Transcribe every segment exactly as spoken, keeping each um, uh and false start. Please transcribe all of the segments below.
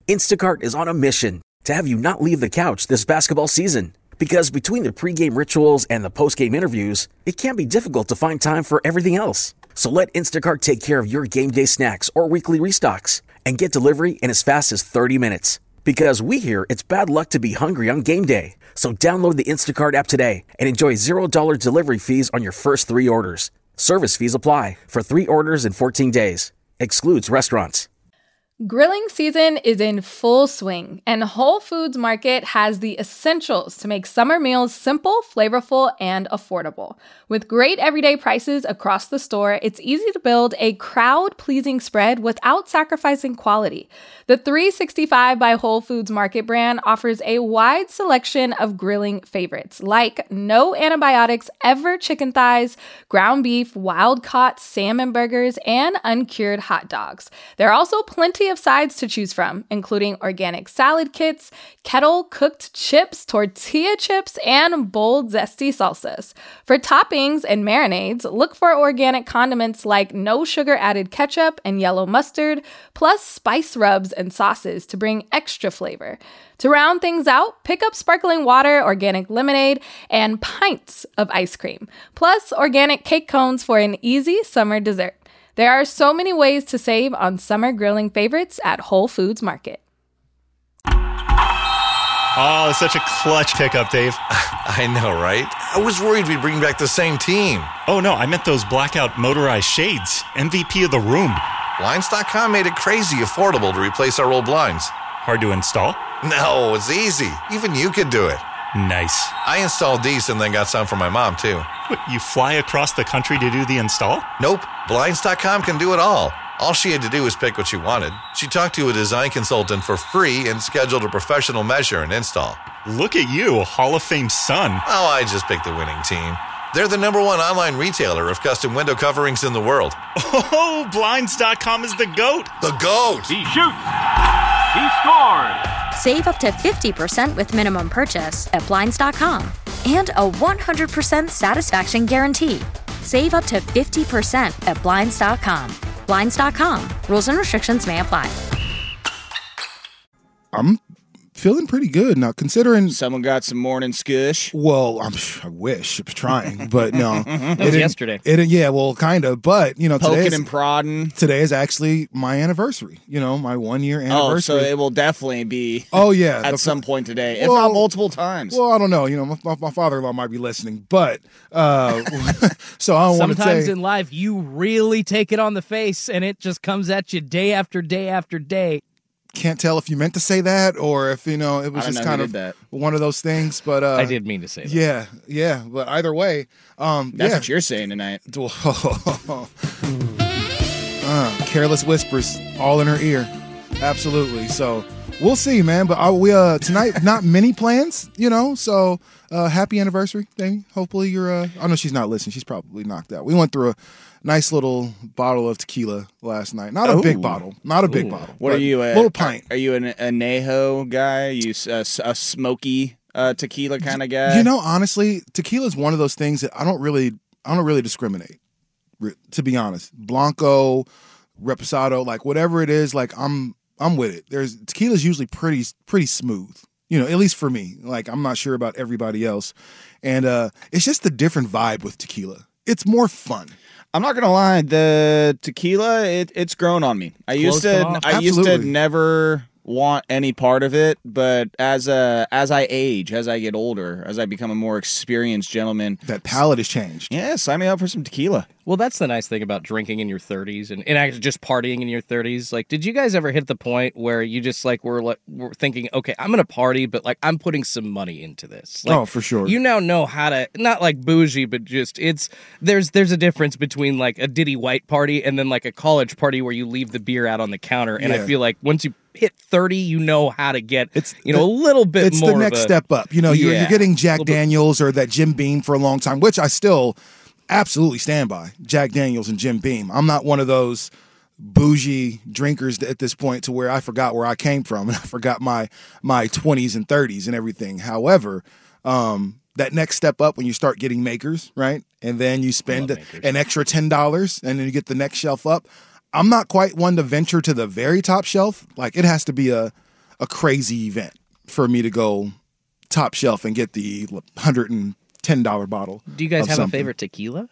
Instacart is on a mission to have you not leave the couch this basketball season. Because between the pregame rituals and the postgame interviews, it can be difficult to find time for everything else. So let Instacart take care of your game day snacks or weekly restocks and get delivery in as fast as thirty minutes. Because we hear it's bad luck to be hungry on game day. So download the Instacart app today and enjoy zero dollars delivery fees on your first three orders. Service fees apply for three orders in fourteen days. Excludes restaurants. Grilling season is in full swing, and Whole Foods Market has the essentials to make summer meals simple, flavorful, and affordable. With great everyday prices across the store, it's easy to build a crowd-pleasing spread without sacrificing quality. The three sixty-five by Whole Foods Market brand offers a wide selection of grilling favorites, like no antibiotics ever chicken thighs, ground beef, wild-caught salmon burgers, and uncured hot dogs. There are also plenty of sides to choose from, including organic salad kits, kettle-cooked chips, tortilla chips, and bold, zesty salsas. For toppings and marinades, look for organic condiments like no-sugar-added ketchup and yellow mustard, plus spice rubs and sauces to bring extra flavor. To round things out, pick up sparkling water, organic lemonade, and pints of ice cream, plus organic cake cones for an easy summer dessert. There are so many ways to save on summer grilling favorites at Whole Foods Market. Oh, such a clutch pickup, Dave. I know, right? I was worried we'd bring back the same team. Oh, no, I meant those blackout motorized shades. M V P of the room. Blinds dot com made it crazy affordable to replace our old blinds. Hard to install? No, it's easy. Even you could do it. Nice. I installed these and then got some for my mom, too. What, you fly across the country to do the install? Nope. Blinds dot com can do it all. All she had to do was pick what she wanted. She talked to a design consultant for free and scheduled a professional measure and install. Look at you, Hall of Fame son. Oh, I just picked the winning team. They're the number one online retailer of custom window coverings in the world. Oh, Blinds dot com is the GOAT. The GOAT! He shoots! He scores! Save up to fifty percent with minimum purchase at Blinds dot com. And a one hundred percent satisfaction guarantee. Save up to fifty percent at Blinds dot com. Blinds dot com. Rules and restrictions may apply. I'm feeling pretty good now, considering someone got some morning skush. Well, I'm, I wish I was trying, but no, it was yesterday. It, yeah, well, kind of, but you know, poking and prodding. Today is actually my anniversary. You know, my one year anniversary. Oh, so it will definitely be. Oh yeah, at the, some point today, if well, not multiple times. Well, I don't know. You know, my, my father-in-law might be listening, but uh, so I don't want to say. Sometimes in life, you really take it on the face, and it just comes at you day after day after day. Can't tell if you meant to say that or if, you know, it was just kind of that. one of those things. But uh, I did mean to say that. Yeah, yeah. But either way, um, that's yeah. what you're saying tonight. uh, careless whispers all in her ear. Absolutely. So we'll see, man. But uh, we uh, tonight, not many plans, you know. So uh, happy anniversary, Davey. Hopefully you're. Uh, I know she's not listening. She's probably knocked out. We went through a nice little bottle of tequila last night. Not a Ooh. big bottle. Not a big Ooh. bottle. What are you? A little pint. Are you an anejo guy? Are you a, a smoky uh, tequila kind of guy? You know, honestly, tequila is one of those things that I don't really, I don't really discriminate. To be honest, Blanco, Reposado, like whatever it is, like I'm, I'm with it. There's tequila is usually pretty, pretty smooth. You know, at least for me. Like I'm not sure about everybody else, and uh, it's just a different vibe with tequila. It's more fun. I'm not gonna lie, the tequila it, it's grown on me. I used to I Absolutely. used to never want any part of it, but as a as I age, as I get older, as I become a more experienced gentleman, that palate has changed. Yeah, sign me up for some tequila. Well, that's the nice thing about drinking in your thirties and, and actually just partying in your thirties. Like, did you guys ever hit the point where you just like were like were thinking, okay, I'm gonna party, but like I'm putting some money into this? Like, oh, for sure. You now know how to not like bougie, but just it's there's there's a difference between like a Diddy White party and then like a college party where you leave the beer out on the counter. And Yeah. I feel like once you hit thirty, you know how to get it's you know the, a little bit it's more. It's the next of a, step up. You know, you're, yeah, you're getting Jack Daniels or that Jim Beam for a long time, which I still absolutely stand by. Jack Daniels and Jim Beam. I'm not one of those bougie drinkers at this point to where I forgot where I came from and I forgot my my twenties and thirties and everything. However, um, that next step up when you start getting makers, right? And then you spend an extra ten dollars and then you get the next shelf up. I'm not quite one to venture to the very top shelf. Like it has to be a a crazy event for me to go top shelf and get the one hundred ten dollars bottle. Do you guys of have something. a favorite tequila?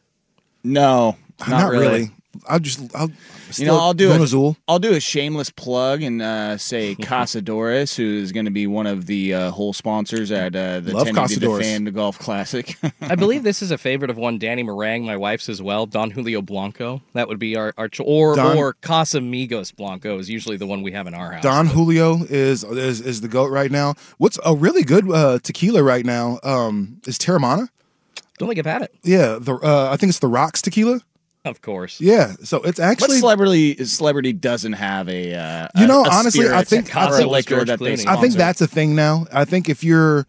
No, Not, not, really. I'll just, I'll, You know, I'll do a, Azul. I'll do a shameless plug and uh, say Casadores, who is going to be one of the uh, whole sponsors at uh, the Love Tennessee Casadores. Fan Golf Classic. I believe this is a favorite of one Danny Meringue, my wife's as well. Don Julio Blanco. That would be our, our cho- or Don- or Casamigos Blanco is usually the one we have in our house. Don Julio is, is is the GOAT right now. What's a really good uh, tequila right now um, is Terramana. Don't think I've had it. Yeah, the uh, I think it's the Rocks tequila. Of course. Yeah, so it's What actually celebrity celebrity doesn't have a uh, You know, a- a honestly, I spirit think- or I a think- liquor George that they Clooney. sponsor? I think that's a thing now. I think if you're,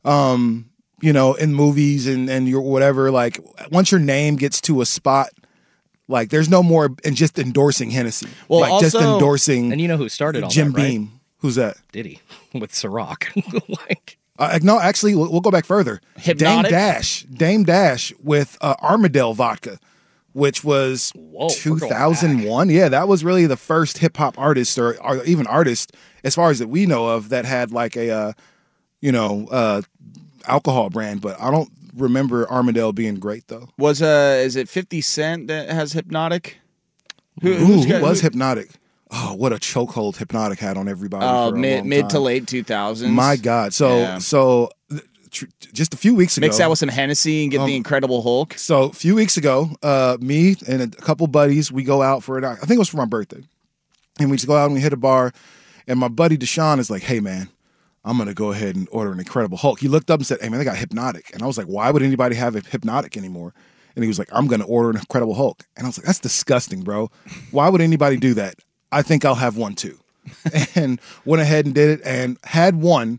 um, you know, in movies and and you're whatever, like once your name gets to a spot, like there's no more and just endorsing Hennessy. Well, like just also- endorsing And you know who started all Jim that, right? Beam. Who's that? Diddy with Ciroc. like Uh, no, actually, we'll, we'll go back further. Hypnotic? Dame Dash, Dame Dash with uh, Armadale vodka, which was Whoa, two we're going thousand one. Yeah, that was really the first hip hop artist or, or even artist, as far as that we know of, that had like a, uh, you know, uh, alcohol brand. But I don't remember Armadale being great though. Was uh, is it Fifty Cent that has Hypnotic? Who, Ooh, who's who got- was who- Hypnotic? Oh, what a chokehold Hypnotic had on everybody. Oh, for a mid long mid time. to late two thousands. My God. So Yeah. so th- tr- just a few weeks ago. Mix that with some Hennessy and get Um, the Incredible Hulk. So a few weeks ago, uh, me and a couple buddies, we go out for it. I think it was for my birthday, and we just go out and we hit a bar. And my buddy Deshaun is like, "Hey man, I'm gonna go ahead and order an Incredible Hulk." He looked up and said, "Hey man, they got Hypnotic," and I was like, "Why would anybody have a Hypnotic anymore?" And he was like, "I'm gonna order an Incredible Hulk," and I was like, "That's disgusting, bro. Why would anybody do that?" I think I'll have one too, and went ahead and did it and had one.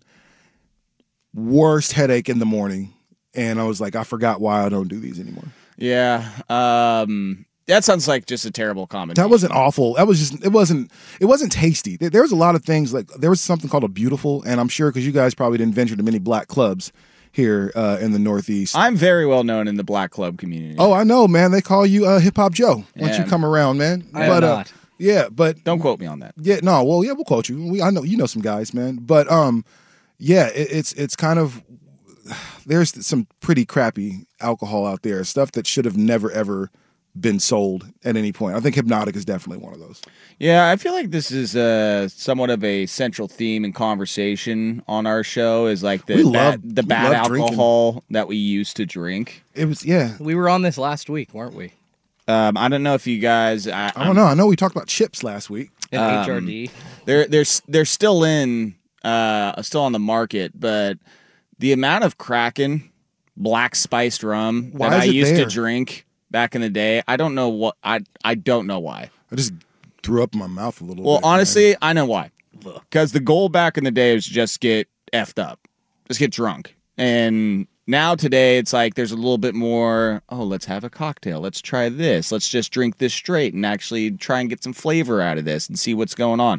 Worst headache in the morning. And I was like, I forgot why I don't do these anymore. Yeah. Um, that sounds like just a terrible comment. That wasn't awful. That was just, it wasn't, it wasn't tasty. There, there was a lot of things like, there was something called a Beautiful, and I'm sure because you guys probably didn't venture to many black clubs here uh, in the Northeast. I'm very well known in the black club community. Oh, I know, man. They call you uh, Hip Hop Joe once Yeah. you come around, man. I am but, uh, not. yeah, but Don't quote me on that. yeah, no, well, yeah, we'll quote you. We, I know you know some guys, man. But um, yeah, it, it's it's kind of there's some pretty crappy alcohol out there, stuff that should have never ever been sold at any point. I think Hypnotic is definitely one of those. Yeah, I feel like this is uh, somewhat of a central theme and conversation on our show is like the We bad, love- the we bad love drinking. alcohol that we used to drink. It was yeah. we were on this last week, weren't we? Um, I don't know if you guys. I, I don't know. I know we talked about chips last week. In Um, H R D. They're they're they're still in uh still on the market, but the amount of Kraken black spiced rum Why that is I it used there? to drink back in the day, I don't know what I I don't know why. I just threw up in my mouth a little Well, bit. man. honestly, I know why. Because the goal back in the day was just get effed up, just get drunk, and now today it's like there's a little bit more. Oh, let's have a cocktail. Let's try this. Let's just drink this straight and actually try and get some flavor out of this and see what's going on.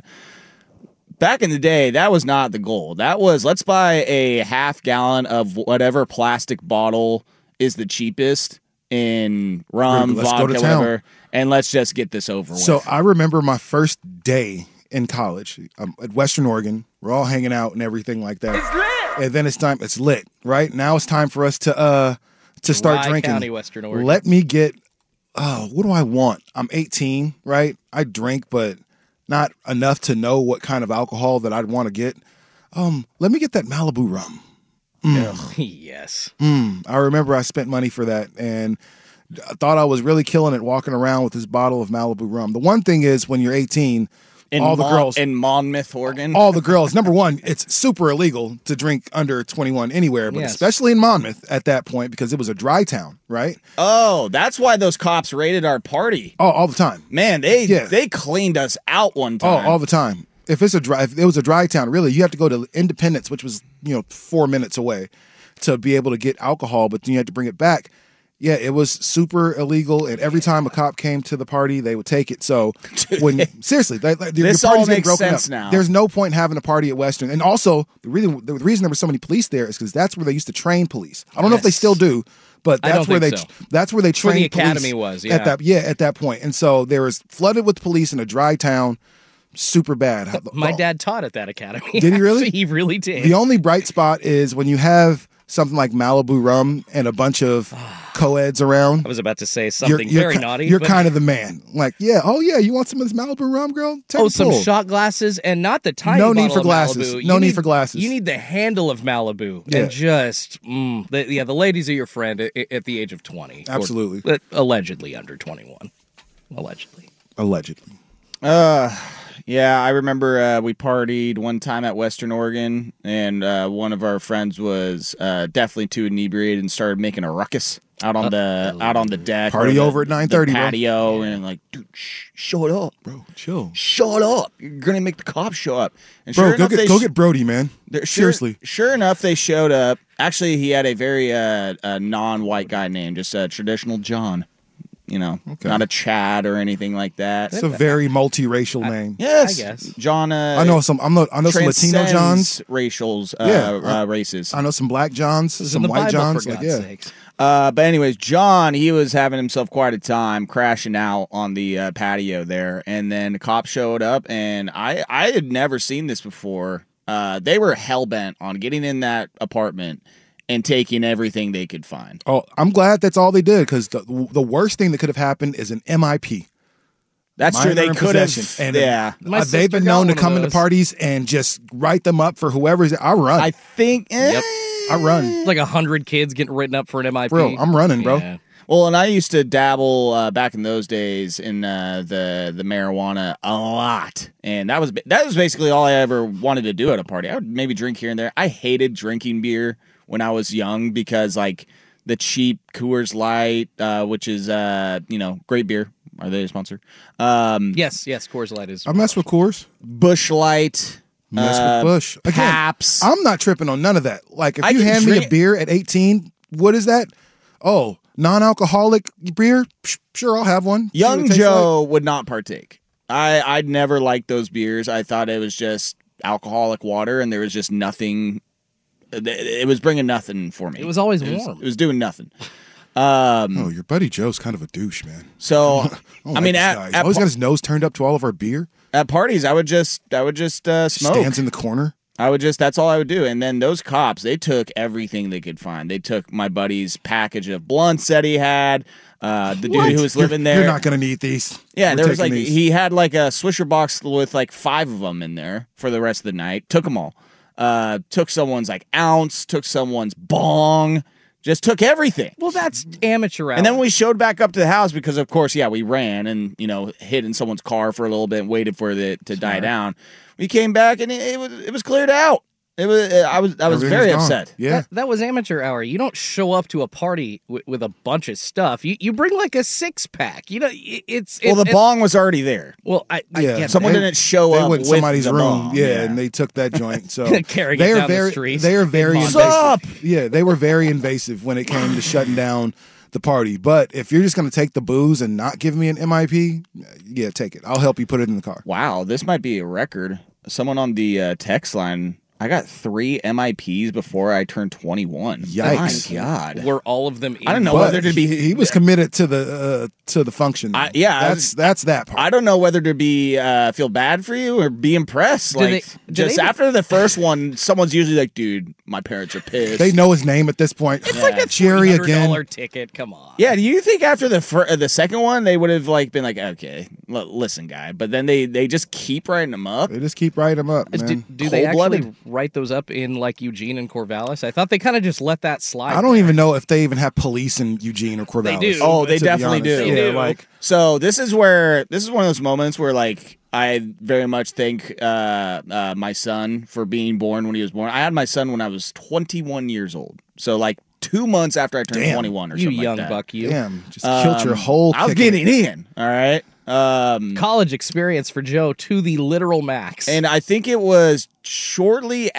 Back in the day, that was not the goal. That was let's buy a half gallon of whatever plastic bottle is the cheapest in rum, Let's go vodka, to town. whatever, and let's just get this over with. So I remember my first day in college um, at Western Oregon. We're all hanging out and everything like that. It's lit. And then it's time. It's lit, right? Now it's time for us to uh to start Dry drinking. County, Western Oregon. Let me get. Oh, what do I want? I'm eighteen, right? I drink, but not enough to know what kind of alcohol that I'd want to get. Um, let me get that Malibu rum. yes. Mm, I remember I spent money for that and I thought I was really killing it walking around with this bottle of Malibu rum. The one thing is when you're eighteen, in all the Mon- girls in Monmouth, Oregon. all the girls, number one, it's super illegal to drink under twenty-one anywhere, but Yes. especially in Monmouth at that point because it was a dry town, right? Oh, that's why those cops raided our party. Oh, all the time. Man, they Yeah. they cleaned us out one Oh, time. all the time. If it's a dry, if it was a dry town, really, you have to go to Independence, which was you know four minutes away, to be able to get alcohol. But then you had to bring it back. Yeah, it was super illegal, and every time a cop came to the party, they would take it. So, when seriously, they, like, your This party's all getting makes broken sense up. now. There's no point in having a party at Western, and also the reason the reason there were so many police there is because that's where they used to train police. I don't know if they Yes. still do, but I that's don't where they think so. that's where they That's where trained the academy police was, yeah. at that yeah at that point. And so there was flooded with police in a dry town. super bad. My dad taught at that academy. Did he really? He really did. The only bright spot is when you have something like Malibu rum and a bunch of co-eds around. I was about to say something you're, very you're, naughty. You're but... kind of the man. Like, yeah, oh yeah, you want some of this Malibu rum, girl? Take oh, a some pull. shot glasses and not the tiny No need bottle for of glasses. Malibu. No You need for glasses. You need the handle of Malibu Yeah. and just, mm, the, yeah, the ladies are your friend at, at the age of twenty. Absolutely. Or, allegedly under twenty-one. Allegedly. Allegedly. Uh, yeah, I remember uh, we partied one time at Western Oregon, and uh, one of our friends was uh, definitely too inebriated and started making a ruckus out on the out on the deck. Party or the, over at nine thirty, the bro. patio, and like, dude, shh, shut up, Bro, chill. shut up. You're gonna make the cops show up. And Bro, sure go enough, get they go sh- get Brody, man. they're- sure- Seriously. Sure enough, they showed up. Actually, he had a very uh, a non-white guy name, just a traditional John. You know, Okay. not a Chad or anything like that. It's a very multiracial name. Yes, I guess. John. Uh, I know some. I'm not, I know some Latino transcends Johns. racials, uh, Yeah. uh, races. I know some black Johns. It's Some in the white Bible, Johns. for Like, God's yeah. sakes. Uh, but anyways, John, he was having himself quite a time crashing out on the uh, patio there, and then the cops showed up, and I I had never seen this before. Uh, they were hell bent on getting in that apartment and taking everything they could find. Oh, I'm glad that's all they did because the the worst thing that could have happened is an M I P. That's true. Minor They in could possession. have. And Yeah, My uh, they've sister been got known to one of come into those. parties and just write them up for whoever's. I run. I think. eh, Yep. I run. Like a hundred kids getting written up for an M I P. Bro, I'm running, bro. Yeah. Well, and I used to dabble uh, back in those days in uh, the the marijuana a lot, and that was that was basically all I ever wanted to do at a party. I would maybe drink here and there. I hated drinking beer when I was young because like the cheap Coors Light, uh, which is uh, you know great beer. Are they a sponsor? Um, Yes, yes, Coors Light is. I mess with Coors. Bush Light. Mess uh, with Bush. Again, Paps. I'm not tripping on none of that. Like, if I you can hand me drink- a beer at eighteen, what is that? Oh, non-alcoholic beer? Psh, Sure, I'll have one. See what Young it tastes Joe would not partake. I I'd never liked those beers. I thought it was just alcoholic water, and there was just nothing. It was bringing nothing for me. It was always It was, warm. it was doing nothing. Um, like. Oh, your buddy Joe's kind of a douche, man. so I, don't I like mean, this at, guy. He's at, always par- got his nose turned up to all of our beer. at parties, I would just I would just uh, smoke. Stands in the corner. I would just that's all I would do. And then those cops, they took everything they could find. They took my buddy's package of blunts that he had. Uh, the dude who was living You're- there. You're not going to need these. Yeah, We're there was taking like these. he had like a Swisher box with like five of them in there for the rest of the night. Took them all. Uh, took someone's like ounce. Took someone's bong. Just took everything. Well, that's amateur hour. And then when we showed back up to the house because of course, yeah, we ran and you know hid in someone's car for a little bit and waited for it to die down. We came back and it, it was it was cleared out. It was I was I was Everything's very gone. upset. Yeah. That, that was amateur hour. You don't show up to a party w- with a bunch of stuff. You you bring like a six pack. You know, it, it's Well, it- the it- bong was already there. Well, I, I Yeah, get Someone that. didn't show They up went in with somebody's the room, bong. yeah, and they took that joint. So Carrying they it are down the very, streets. they are very What's invasive. up? Yeah, they were very invasive when it came to shutting down the party. But if you're just going to take the booze and not give me an M I P, yeah, take it. I'll help you put it in the car. Wow, this might be a record. Someone on the uh, text line, I got three M I Ps before I turned twenty-one. Yikes. My God. Were all of them? In I don't know But whether to be. he, he was committed to the uh, to the function. I- yeah, I that's was- that's that part. I don't know whether to be uh, feel bad for you or be impressed. Do Like they- do just they- after the first one, someone's usually like, "Dude, my parents are pissed." They know his name at this point. It's like a Jerry three hundred dollar again. ticket. Come on. Yeah, do you think after the fir- uh, the second one they would have like been like, "Okay, l- listen, guy," but then they they just keep writing them up. They just keep writing them up, Do, man. do they actually Cold-blooded. write those up in like Eugene and Corvallis? I thought they kind of just let that slide. I don't there. even know if they even have police in Eugene or Corvallis. do. Oh, they to be definitely honest. do. They Yeah, do. like So this is where this is one of those moments where like I very much thank uh, uh, my son for being born when he was born. I had my son when I was twenty-one years old. So like two months after I turned Damn. twenty-one or You something young like that. buck, you. damn, just killed your Um, whole. I was kicking it. getting in. All right. Um, College experience for Joe to the literal max. and I think it was shortly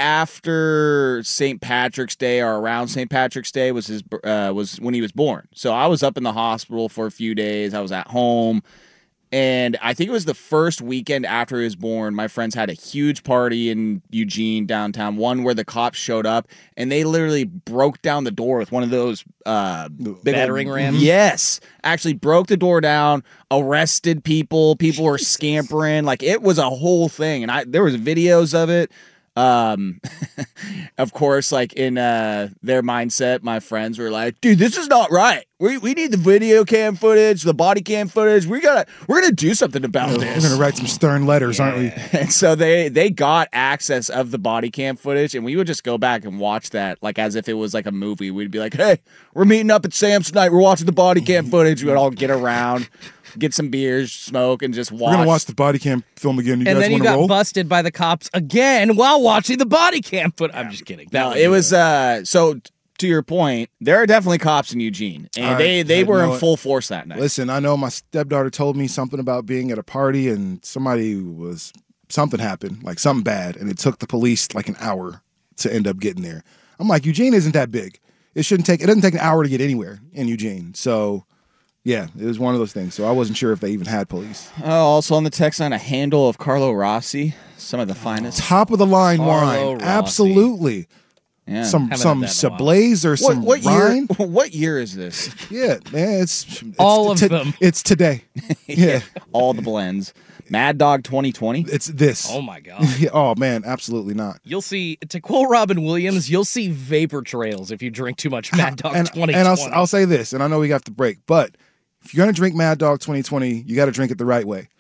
after Saint Patrick's Day or around Saint Patrick's Day was his uh, was when he was born. So I was up in the hospital for a few days. I was at home. And I think it was the first weekend after he was born. My friends had a huge party in Eugene downtown, one where the cops showed up and they literally broke down the door with one of those uh, big battering old, rams. Yes, actually broke the door down, arrested people. People were scampering. Like it was a whole thing, and I there was videos of it. Um, of course, like in uh, their mindset, my friends were like, "Dude, this is not right. We we need the video cam footage, the body cam footage. We gotta we're gonna do something about We're this. We're gonna write some stern letters, yeah. aren't we?" And so they they got access of the body cam footage, and we would just go back and watch that like as if it was like a movie. We'd be like, "Hey, we're meeting up at Sam's tonight. We're watching the body cam footage." We would all get around, get some beers, smoke, and just watch. We're gonna watch the body cam film again. You and guys then you want got to roll? busted by the cops again while watching the body cam foot. I'm just kidding. That No, was it was uh so to your point, there are definitely cops in Eugene, and All right, they they I were know in it. full force that night. Listen, I know my stepdaughter told me something about being at a party and somebody was something happened, like something bad, and it took the police like an hour to end up getting there. I'm like, Eugene isn't that big. It shouldn't take. It doesn't take an hour to get anywhere in Eugene. So, yeah, it was one of those things. So I wasn't sure if they even had police. Oh, also on the text line, a handle of Carlo Rossi, some of the finest. Top of the line Carlo wine, Rossi. absolutely. Yeah. Some Haven't some had that in a while. Sablaze or What, some what Rhine. year? What year is this? Yeah, man, it's, it's All of t- them. It's today. Yeah, All the blends. Mad Dog twenty twenty. it's this. Oh my god. Yeah, oh man, absolutely not. You'll see, to quote Robin Williams, you'll see vapor trails if you drink too much Mad Dog and, twenty twenty. and I'll, I'll say this, and I know we have to break, but if you're gonna drink Mad Dog twenty twenty, you got to drink it the right way.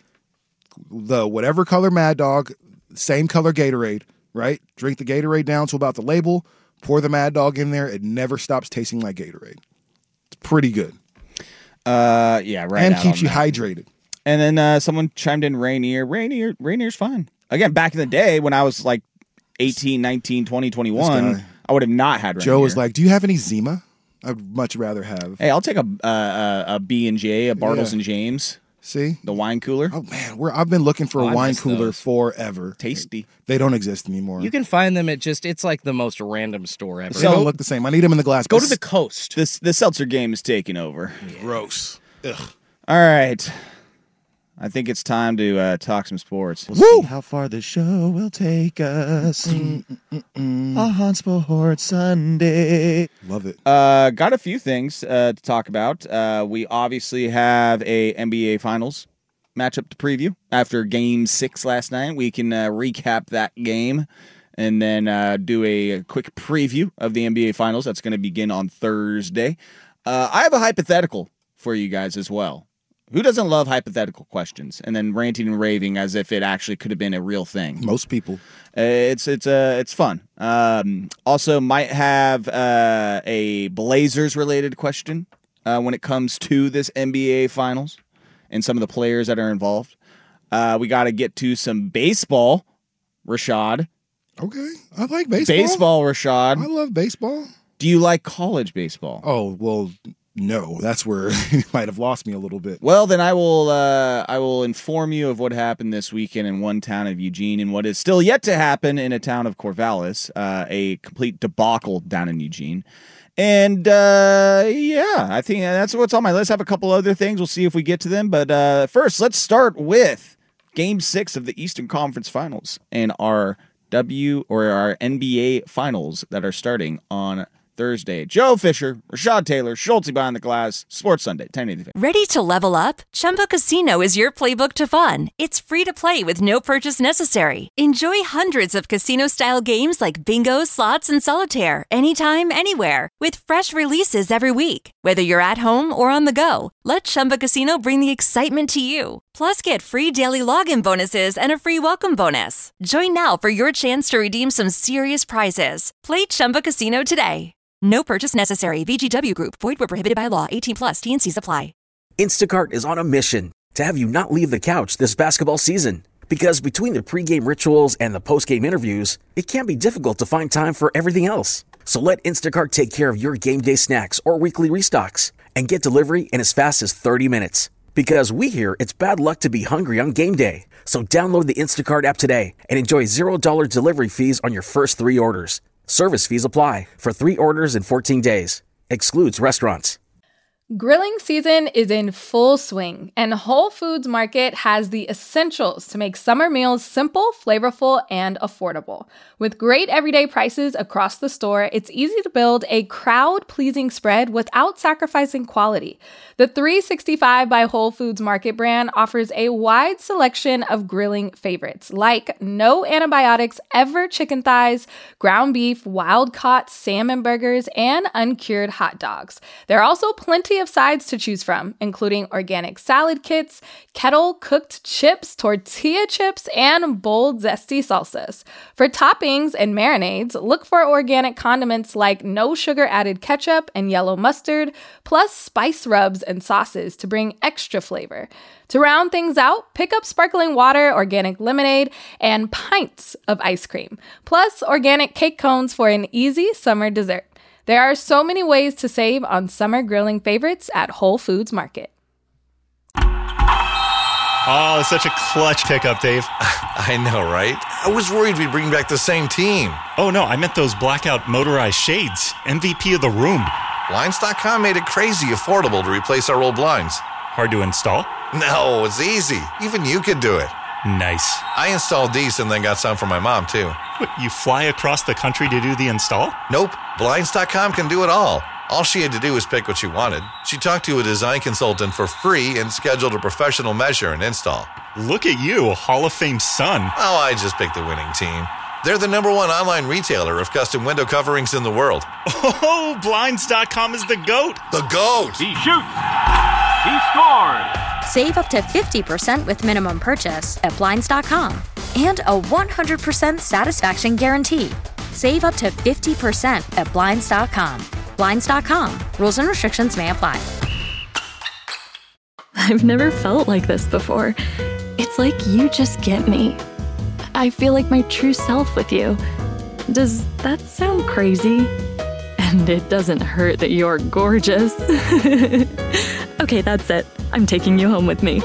The whatever color Mad Dog, same color Gatorade, right? Drink the Gatorade down to about the label. Pour the Mad Dog in there. It never stops tasting like Gatorade. It's pretty good, Uh, yeah, right. and out keeps on you that. hydrated. And then uh, someone chimed in Rainier. Rainier, Rainier's fine. Again, back in the day when I was like eighteen, nineteen, twenty, twenty-one, guy. I would have not had Rainier. Joe was like, "Do you have any Zima?" I'd much rather have. "Hey, I'll take a uh, a, a B and J, a Bartles Yeah. and James, See? the wine cooler. Oh man, we're I've been looking for Oh, a I wine miss cooler those. forever. Tasty. They don't exist anymore. You can find them at just, it's like the most random store ever. They don't look the same. I need them in the glass. Go to the coast. This the seltzer game is taking over. gross. Ugh. All right. I think it's time to uh, talk some sports. We'll Woo! see how far the show will take us on Sports Sunday. Love it. Uh, got a few things uh, to talk about. Uh, we obviously have a N B A Finals matchup to preview after Game Six last night. We can uh, recap that game and then uh, do a quick preview of the N B A Finals. That's going to begin on Thursday. Uh, I have a hypothetical for you guys as well. Who doesn't love hypothetical questions and then ranting and raving as if it actually could have been a real thing? Most people. Uh, it's it's uh, it's fun. Um, also, might have uh, a Blazers related question uh, when it comes to this N B A Finals and some of the players that are involved. Uh, we got to get to some baseball, Rashad. Okay. I like baseball. Baseball, I Rashad. love baseball. Do you like college baseball? Oh, well, no. That's where you might have lost me a little bit. Well, then I will uh, I will inform you of what happened this weekend in one town of Eugene and what is still yet to happen in a town of Corvallis, uh, a complete debacle down in Eugene. And uh, yeah, I think that's what's on my list. I have a couple other things. We'll see if we get to them. But uh, first, let's start with Game Six of the Eastern Conference Finals and our W or our N B A Finals that are starting on Thursday. Joe Fisher, Rashad Taylor, Schulte behind the glass, Sports Sunday, ten eighty. Ready to level up? Chumba Casino is your playbook to fun. It's free to play with no purchase necessary. Enjoy hundreds of casino-style games like bingo, slots, and solitaire anytime, anywhere with fresh releases every week. Whether you're at home or on the go, let Chumba Casino bring the excitement to you. Plus, get free daily login bonuses and a free welcome bonus. Join now for your chance to redeem some serious prizes. Play Chumba Casino today. No purchase necessary. V G W Group. Void where prohibited by law. eighteen plus. T and C's apply. Instacart is on a mission to have you not leave the couch this basketball season. Because between the pregame rituals and the postgame interviews, it can be difficult to find time for everything else. So let Instacart take care of your game day snacks or weekly restocks and get delivery in as fast as thirty minutes. Because we hear it's bad luck to be hungry on game day. So download the Instacart app today and enjoy zero dollars delivery fees on your first three orders. Service fees apply for three orders in fourteen days. Excludes restaurants. Grilling season is in full swing, and Whole Foods Market has the essentials to make summer meals simple, flavorful, and affordable. With great everyday prices across the store, it's easy to build a crowd-pleasing spread without sacrificing quality. The three sixty-five by Whole Foods Market brand offers a wide selection of grilling favorites, like no antibiotics ever chicken thighs, ground beef, wild-caught salmon burgers, and uncured hot dogs. There are also plenty of sides to choose from, including organic salad kits, kettle-cooked chips, tortilla chips, and bold, zesty salsas. For toppings and marinades, look for organic condiments like no sugar-added ketchup and yellow mustard, plus spice rubs and sauces to bring extra flavor. To round things out, pick up sparkling water, organic lemonade, and pints of ice cream, plus organic cake cones for an easy summer dessert. There are so many ways to save on summer grilling favorites at Whole Foods Market. Oh, such a clutch pickup, Dave. I know, right? I was worried we'd bring back the same team. Oh, no, I meant those blackout motorized shades. M V P of the room. Blinds dot com made it crazy affordable to replace our old blinds. Hard to install? No, it's easy. Even you could do it. Nice. I installed these and then got some for my mom, too. What, you fly across the country to do the install? Nope. Blinds dot com can do it all. All she had to do was pick what she wanted. She talked to a design consultant for free and scheduled a professional measure and install. Look at you, a Hall of Fame son. Oh, I just picked the winning team. They're the number one online retailer of custom window coverings in the world. Oh, Blinds dot com is the GOAT. The GOAT! He shoots! He scores! Save up to fifty percent with minimum purchase at Blinds dot com. And a one hundred percent satisfaction guarantee. Save up to fifty percent at Blinds dot com. Blinds dot com. Rules and restrictions may apply. I've never felt like this before. It's like you just get me. I feel like my true self with you. Does that sound crazy? And it doesn't hurt that you're gorgeous. Okay, that's it. I'm taking you home with me.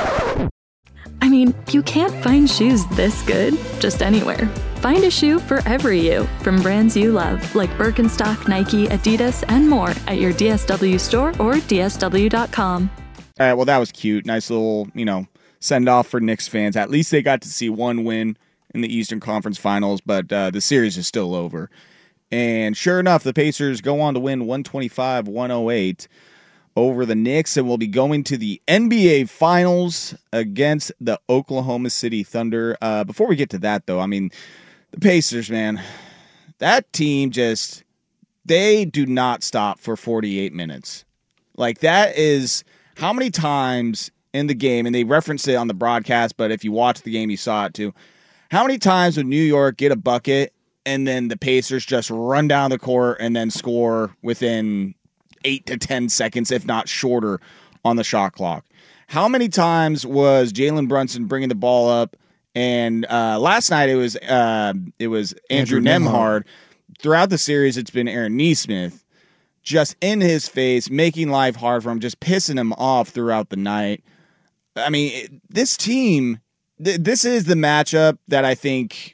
I mean, you can't find shoes this good just anywhere. Find a shoe for every you from brands you love, like Birkenstock, Nike, Adidas, and more at your D S W store or D S W dot com. All right, well, that was cute. Nice little, you know, send-off for Knicks fans. At least they got to see one win in the Eastern Conference Finals, but uh, the series is still over. And sure enough, the Pacers go on to win one twenty-five one oh eight over the Knicks, and will be going to the N B A Finals against the Oklahoma City Thunder. Uh, before we get to that, though, I mean, the Pacers, man, that team just, they do not stop for forty-eight minutes. Like, that is how many times in the game, and they referenced it on the broadcast, but if you watch the game, you saw it too. How many times would New York get a bucket and then the Pacers just run down the court and then score within eight to ten seconds, if not shorter, on the shot clock? How many times was Jalen Brunson bringing the ball up? And uh, last night it was uh, it was Andrew, Andrew Nembhard. Nembhard. Throughout the series, it's been Aaron Nesmith, just in his face, making life hard for him, just pissing him off throughout the night. I mean, this team, th- this is the matchup that I think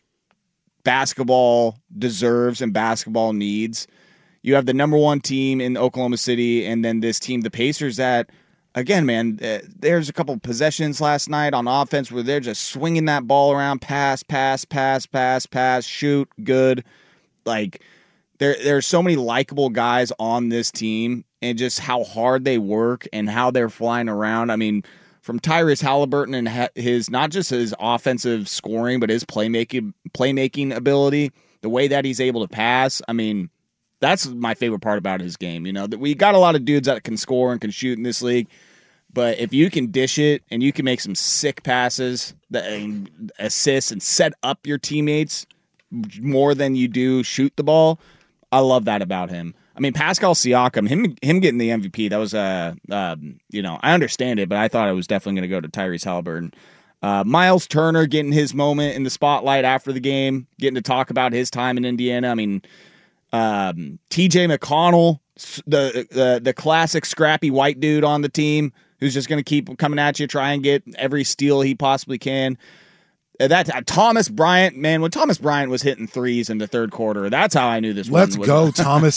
basketball deserves and basketball needs. You have the number one team in Oklahoma City, and then this team, the Pacers, that, again, man, uh, there's a couple possessions last night on offense where they're just swinging that ball around, pass, pass, pass, pass, pass, shoot, good. Like, there, there are so many likable guys on this team, and just how hard they work and how they're flying around. I mean, from Tyrese Halliburton and his, not just his offensive scoring, but his playmaking playmaking ability, the way that he's able to pass. I mean, that's my favorite part about his game. You know, that we got a lot of dudes that can score and can shoot in this league, but if you can dish it and you can make some sick passes, that and assists and set up your teammates more than you do shoot the ball, I love that about him. I mean, Pascal Siakam, him him getting the M V P, that was, uh, uh, you know, I understand it, but I thought it was definitely going to go to Tyrese Halliburton. Uh, Miles Turner getting his moment in the spotlight after the game, getting to talk about his time in Indiana. I mean, um, T J McConnell, the, the, the classic scrappy white dude on the team who's just going to keep coming at you, try and get every steal he possibly can. That uh, Thomas Bryant, man, when Thomas Bryant was hitting threes in the third quarter, that's how I knew this. Let's was go, Thomas.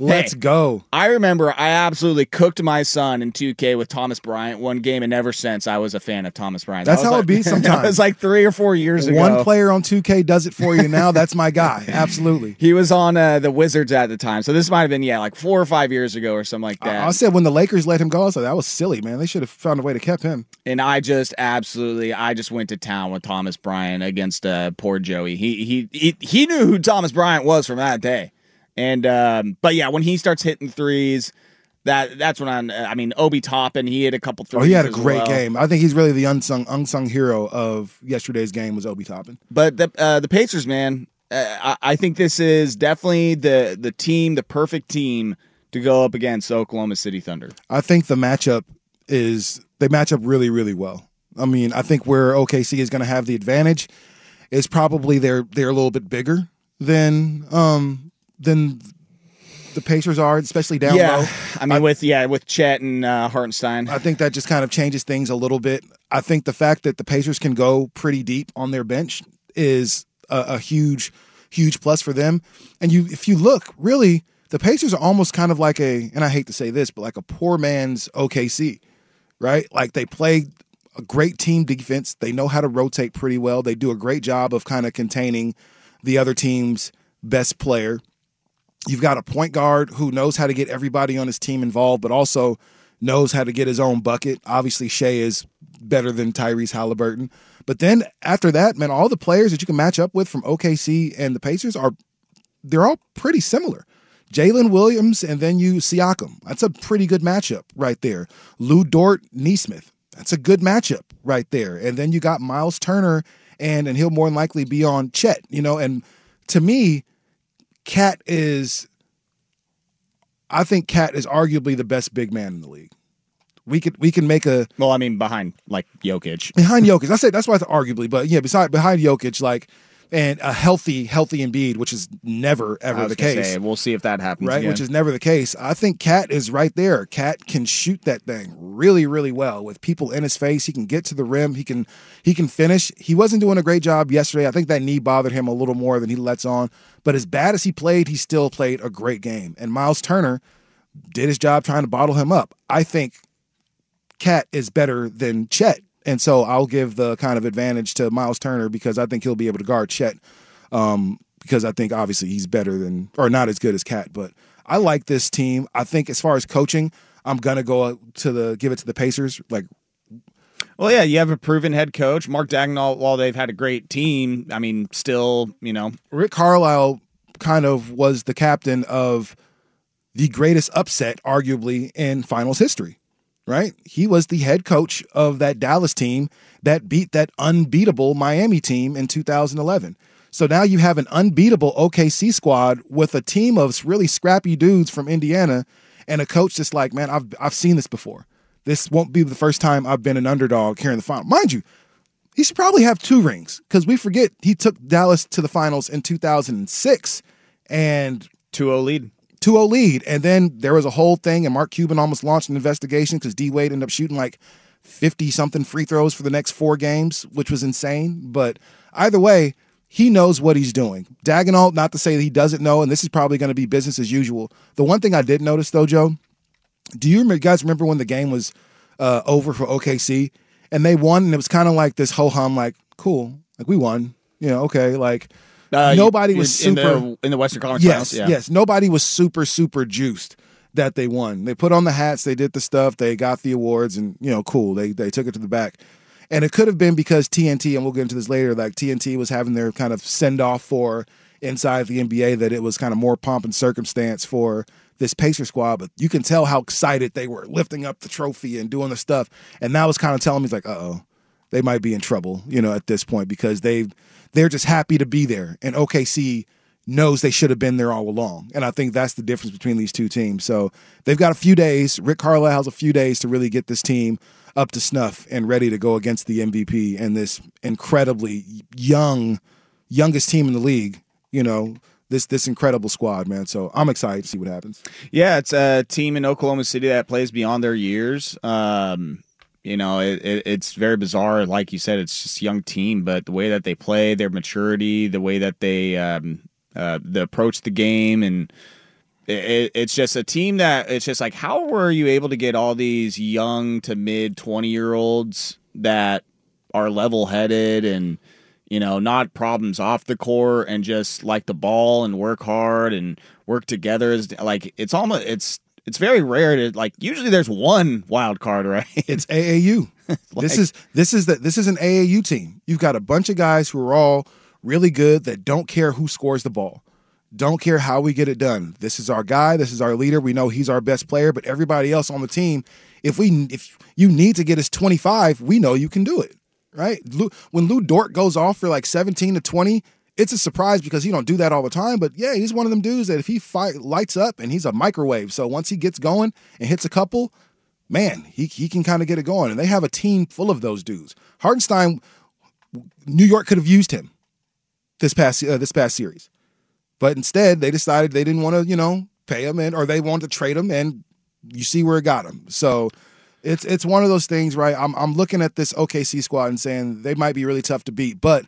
Let's Hey, go. I remember I absolutely cooked my son in two K with Thomas Bryant one game, and ever since I was a fan of Thomas Bryant. That's That was how like, it be sometimes. It was like three or four years ago. One player on two K does it for you now. That's my guy. Absolutely. He was on uh, the Wizards at the time. So this might have been, yeah, like four or five years ago or something like that. I, I said when the Lakers let him go, I was like, that was silly, man. They should have found a way to keep him. And I just absolutely, I just went to town with Thomas Bryant against uh, poor Joey. He, he he he knew who Thomas Bryant was from that day. And um, but yeah, when he starts hitting threes, that that's when I'm. I mean, Obi Toppin, he hit a couple threes. Oh, he had a as great well. game. I think he's really the unsung unsung hero of yesterday's game was Obi Toppin. But the uh, the Pacers, man, uh, I, I think this is definitely the the team, the perfect team to go up against Oklahoma City Thunder. I think the matchup is they match up really, really well. I mean, I think where O K C is going to have the advantage is probably they're they're a little bit bigger than um than the Pacers are, especially down yeah. low. I mean, I, with yeah, with Chet and uh, Hartenstein. I think that just kind of changes things a little bit. I think the fact that the Pacers can go pretty deep on their bench is a, a huge, huge plus for them. And you, if you look, really, the Pacers are almost kind of like a, and I hate to say this, but like a poor man's O K C, right? Like they play a great team defense. They know how to rotate pretty well. They do a great job of kind of containing the other team's best player. You've got a point guard who knows how to get everybody on his team involved, but also knows how to get his own bucket. Obviously, Shea is better than Tyrese Halliburton. But then after that, man, all the players that you can match up with from O K C and the Pacers are, they're all pretty similar. Jalen Williams and then you Siakam. That's a pretty good matchup right there. Lou Dort, Nesmith. That's a good matchup right there. And then you got Miles Turner, and and he'll more than likely be on Chet, you know, and to me, Cat is, I think Cat is arguably the best big man in the league. We could we can make a well, I mean, behind like Jokic, behind Jokic. I say that's why it's arguably, but yeah, beside behind Jokic, like and a healthy healthy Embiid, which is never ever the case. Say, we'll see if that happens, right? Again. Which is never the case. I think Cat is right there. Cat can shoot that thing really really well with people in his face. He can get to the rim. He can he can finish. He wasn't doing a great job yesterday. I think that knee bothered him a little more than he lets on. But as bad as he played, he still played a great game. And Miles Turner did his job trying to bottle him up. I think Cat is better than Chet. And so I'll give the kind of advantage to Miles Turner because I think he'll be able to guard Chet um, because I think obviously he's better than – or not as good as Cat. But I like this team. I think as far as coaching, I'm going to go to the – give it to the Pacers. Like, well, yeah, you have a proven head coach. Mark Daigneault, while they've had a great team, I mean, still, you know. Rick Carlisle kind of was the captain of the greatest upset, arguably, in finals history, right? He was the head coach of that Dallas team that beat that unbeatable Miami team in two thousand eleven. So now you have an unbeatable O K C squad with a team of really scrappy dudes from Indiana and a coach that's like, man, I've I've seen this before. This won't be the first time I've been an underdog here in the final. Mind you, he should probably have two rings because we forget he took Dallas to the finals in two thousand six and two oh lead. two oh lead. And then there was a whole thing, and Mark Cuban almost launched an investigation because D-Wade ended up shooting like fifty-something free throws for the next four games, which was insane. But either way, he knows what he's doing. Daigneault, not to say that he doesn't know, and this is probably going to be business as usual. The one thing I did notice, though, Joe, do you guys remember when the game was uh, over for O K C and they won, and it was kind of like this ho-hum, like, cool, like we won, you know, okay, like uh, nobody you, was in super the, in the Western Conference yes, Finals. Yeah. Yes, nobody was super super juiced that they won. They put on the hats, they did the stuff, they got the awards, and you know, cool, they they took it to the back. And it could have been because T N T, and we'll get into this later, like T N T was having their kind of send off for inside the N B A, that it was kind of more pomp and circumstance for this Pacer squad, but you can tell how excited they were lifting up the trophy and doing the stuff. And that was kind of telling me, like, uh-oh, they might be in trouble, you know, at this point, because they they're just happy to be there. And O K C knows they should have been there all along. And I think that's the difference between these two teams. So they've got a few days. Rick Carlisle has a few days to really get this team up to snuff and ready to go against the M V P and this incredibly young, youngest team in the league, you know, This this incredible squad, man. So I'm excited to see what happens. Yeah, it's a team in Oklahoma City that plays beyond their years. Um, you know, it, it, it's very bizarre. Like you said, it's just a young team, but the way that they play, their maturity, the way that they um, uh, they approach the game, and It, it's just a team that it's just like, how were you able to get all these young to mid twenty year olds that are level headed and, you know, not problems off the court and just like the ball and work hard and work together? Is like, it's almost, it's, it's very rare to like, usually there's one wild card, right? It's A A U. like, this is, this is the, this is an A A U team. You've got a bunch of guys who are all really good that don't care who scores the ball. Don't care how we get it done. This is our guy. This is our leader. We know he's our best player, but everybody else on the team, if we if you need to get us twenty-five, we know you can do it, right? When Lou Dort goes off for like seventeen to twenty, it's a surprise because he don't do that all the time, but yeah, he's one of them dudes that if he fight, lights up and he's a microwave. So once he gets going and hits a couple, man, he, he can kind of get it going. And they have a team full of those dudes. Hartenstein, New York could have used him this past uh, this past series. But instead, they decided they didn't want to, you know, pay him, and or they wanted to trade him, and you see where it got him. So it's it's one of those things, right? I'm I'm looking at this O K C squad and saying they might be really tough to beat, but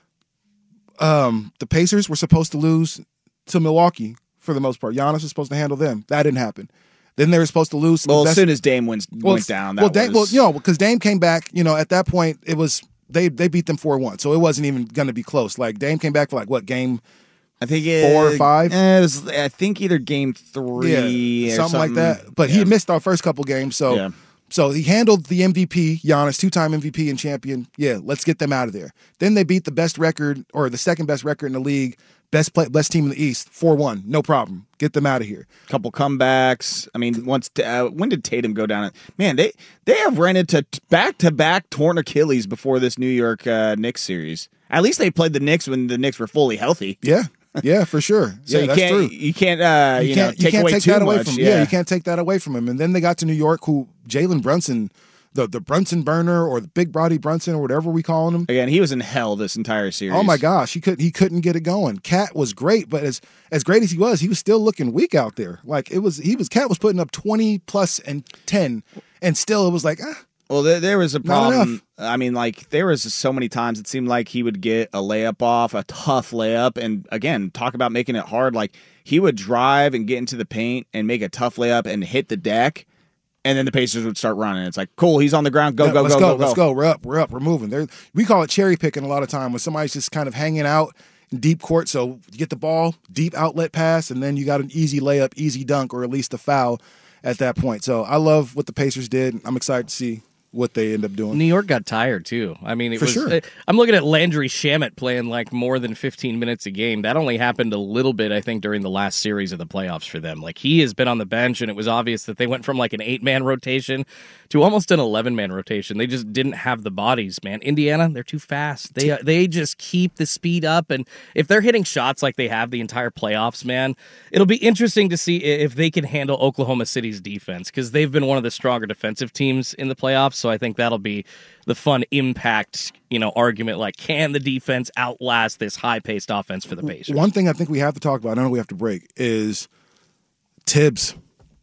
um, the Pacers were supposed to lose to Milwaukee for the most part. Giannis was supposed to handle them. That didn't happen. Then they were supposed to lose. Well, as best, soon as Dame went, well, went down, that well, Dame, was... well, you know, because Dame came back, you know, at that point, it was they they beat them four one, so it wasn't even going to be close. Like, Dame came back for, like, what, game I think it, four or five? It was, I think either game three yeah, or something, something like that. But yeah. he had missed our first couple games, so yeah. so he handled the M V P, Giannis, two-time M V P and champion. Yeah, let's get them out of there. Then they beat the best record, or the second best record in the league, best play, best team in the East, four one. No problem. Get them out of here. Couple comebacks. I mean, once uh, when did Tatum go down? Man, they they have ran into back-to-back torn Achilles before this New York uh, Knicks series. At least they played the Knicks when the Knicks were fully healthy. Yeah. Yeah, for sure. So yeah, you that's can't, true. You can't, uh, you, you know, can't, take you can't away take too that away much. from him. Yeah. yeah, you can't take that away from him. And then they got to New York, who Jalen Brunson, the the Brunson burner, or the Big Brody Brunson, or whatever we calling him. Again, he was in hell this entire series. Oh my gosh, he could he couldn't get it going. Cat was great, but as as great as he was, he was still looking weak out there. Like it was, he was Cat was putting up twenty plus and ten, and still it was like ah. Well, there, there was a problem. Not enough. I mean, like, there was so many times it seemed like he would get a layup off, a tough layup. And again, talk about making it hard. Like, he would drive and get into the paint and make a tough layup and hit the deck. And then the Pacers would start running. It's like, cool, he's on the ground. Go, Yeah, go, let's go, go, go, go. let's go. We're up, we're up, we're moving. There, we call it cherry picking a lot of time when somebody's just kind of hanging out in deep court. So you get the ball, deep outlet pass, and then you got an easy layup, easy dunk, or at least a foul at that point. So I love what the Pacers did. I'm excited to see what they end up doing. New York got tired too. I mean, it For was. sure. I'm looking at Landry Shamet playing like more than fifteen minutes a game. That only happened a little bit, I think, during the last series of the playoffs for them. Like he has been on the bench, and it was obvious that they went from like an eight man rotation to almost an eleven man rotation. They just didn't have the bodies, man. Indiana, they're too fast. They they just keep the speed up, and if they're hitting shots like they have the entire playoffs, man, it'll be interesting to see if they can handle Oklahoma City's defense because they've been one of the stronger defensive teams in the playoffs. So I think that'll be the fun impact, you know, argument. Like, can the defense outlast this high-paced offense for the Pacers? One thing I think we have to talk about, I know we have to break, is Tibbs.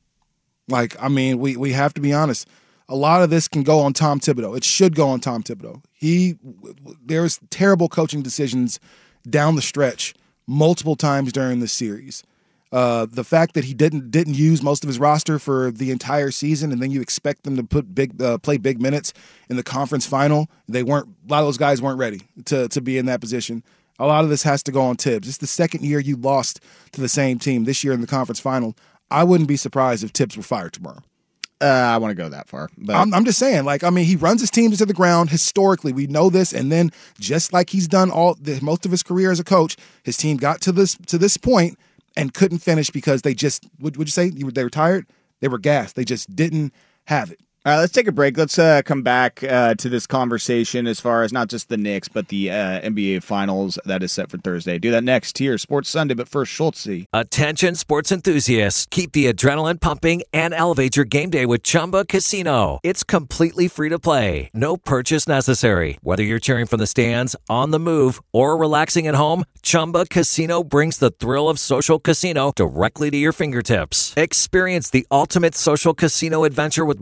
Like, I mean, we, we have to be honest. A lot of this can go on Tom Thibodeau. It should go on Tom Thibodeau. He, there's terrible coaching decisions down the stretch multiple times during this series. Uh, the fact that he didn't didn't use most of his roster for the entire season, and then you expect them to put big uh, play big minutes in the conference final. They weren't. A lot of those guys weren't ready to to be in that position. A lot of this has to go on Tibbs. It's the second year you lost to the same team this year in the conference final. I wouldn't be surprised if Tibbs were fired tomorrow. Uh, I want to go that far, but I'm, I'm just saying. Like, I mean, he runs his teams to the ground historically. We know this, and then just like he's done all the, most of his career as a coach, his team got to this to this point and couldn't finish because they just, would would you say they were tired? They were gassed. They just didn't have it. All right, let's take a break. Let's uh, come back uh, to this conversation as far as not just the Knicks, but the uh, N B A Finals that is set for Thursday. Do that next here, Sports Sunday. But first, Schultze. Attention sports enthusiasts. Keep the adrenaline pumping and elevate your game day with Chumba Casino. It's completely free to play. No purchase necessary. Whether you're cheering from the stands, on the move, or relaxing at home, Chumba Casino brings the thrill of social casino directly to your fingertips. Experience the ultimate social casino adventure with reels of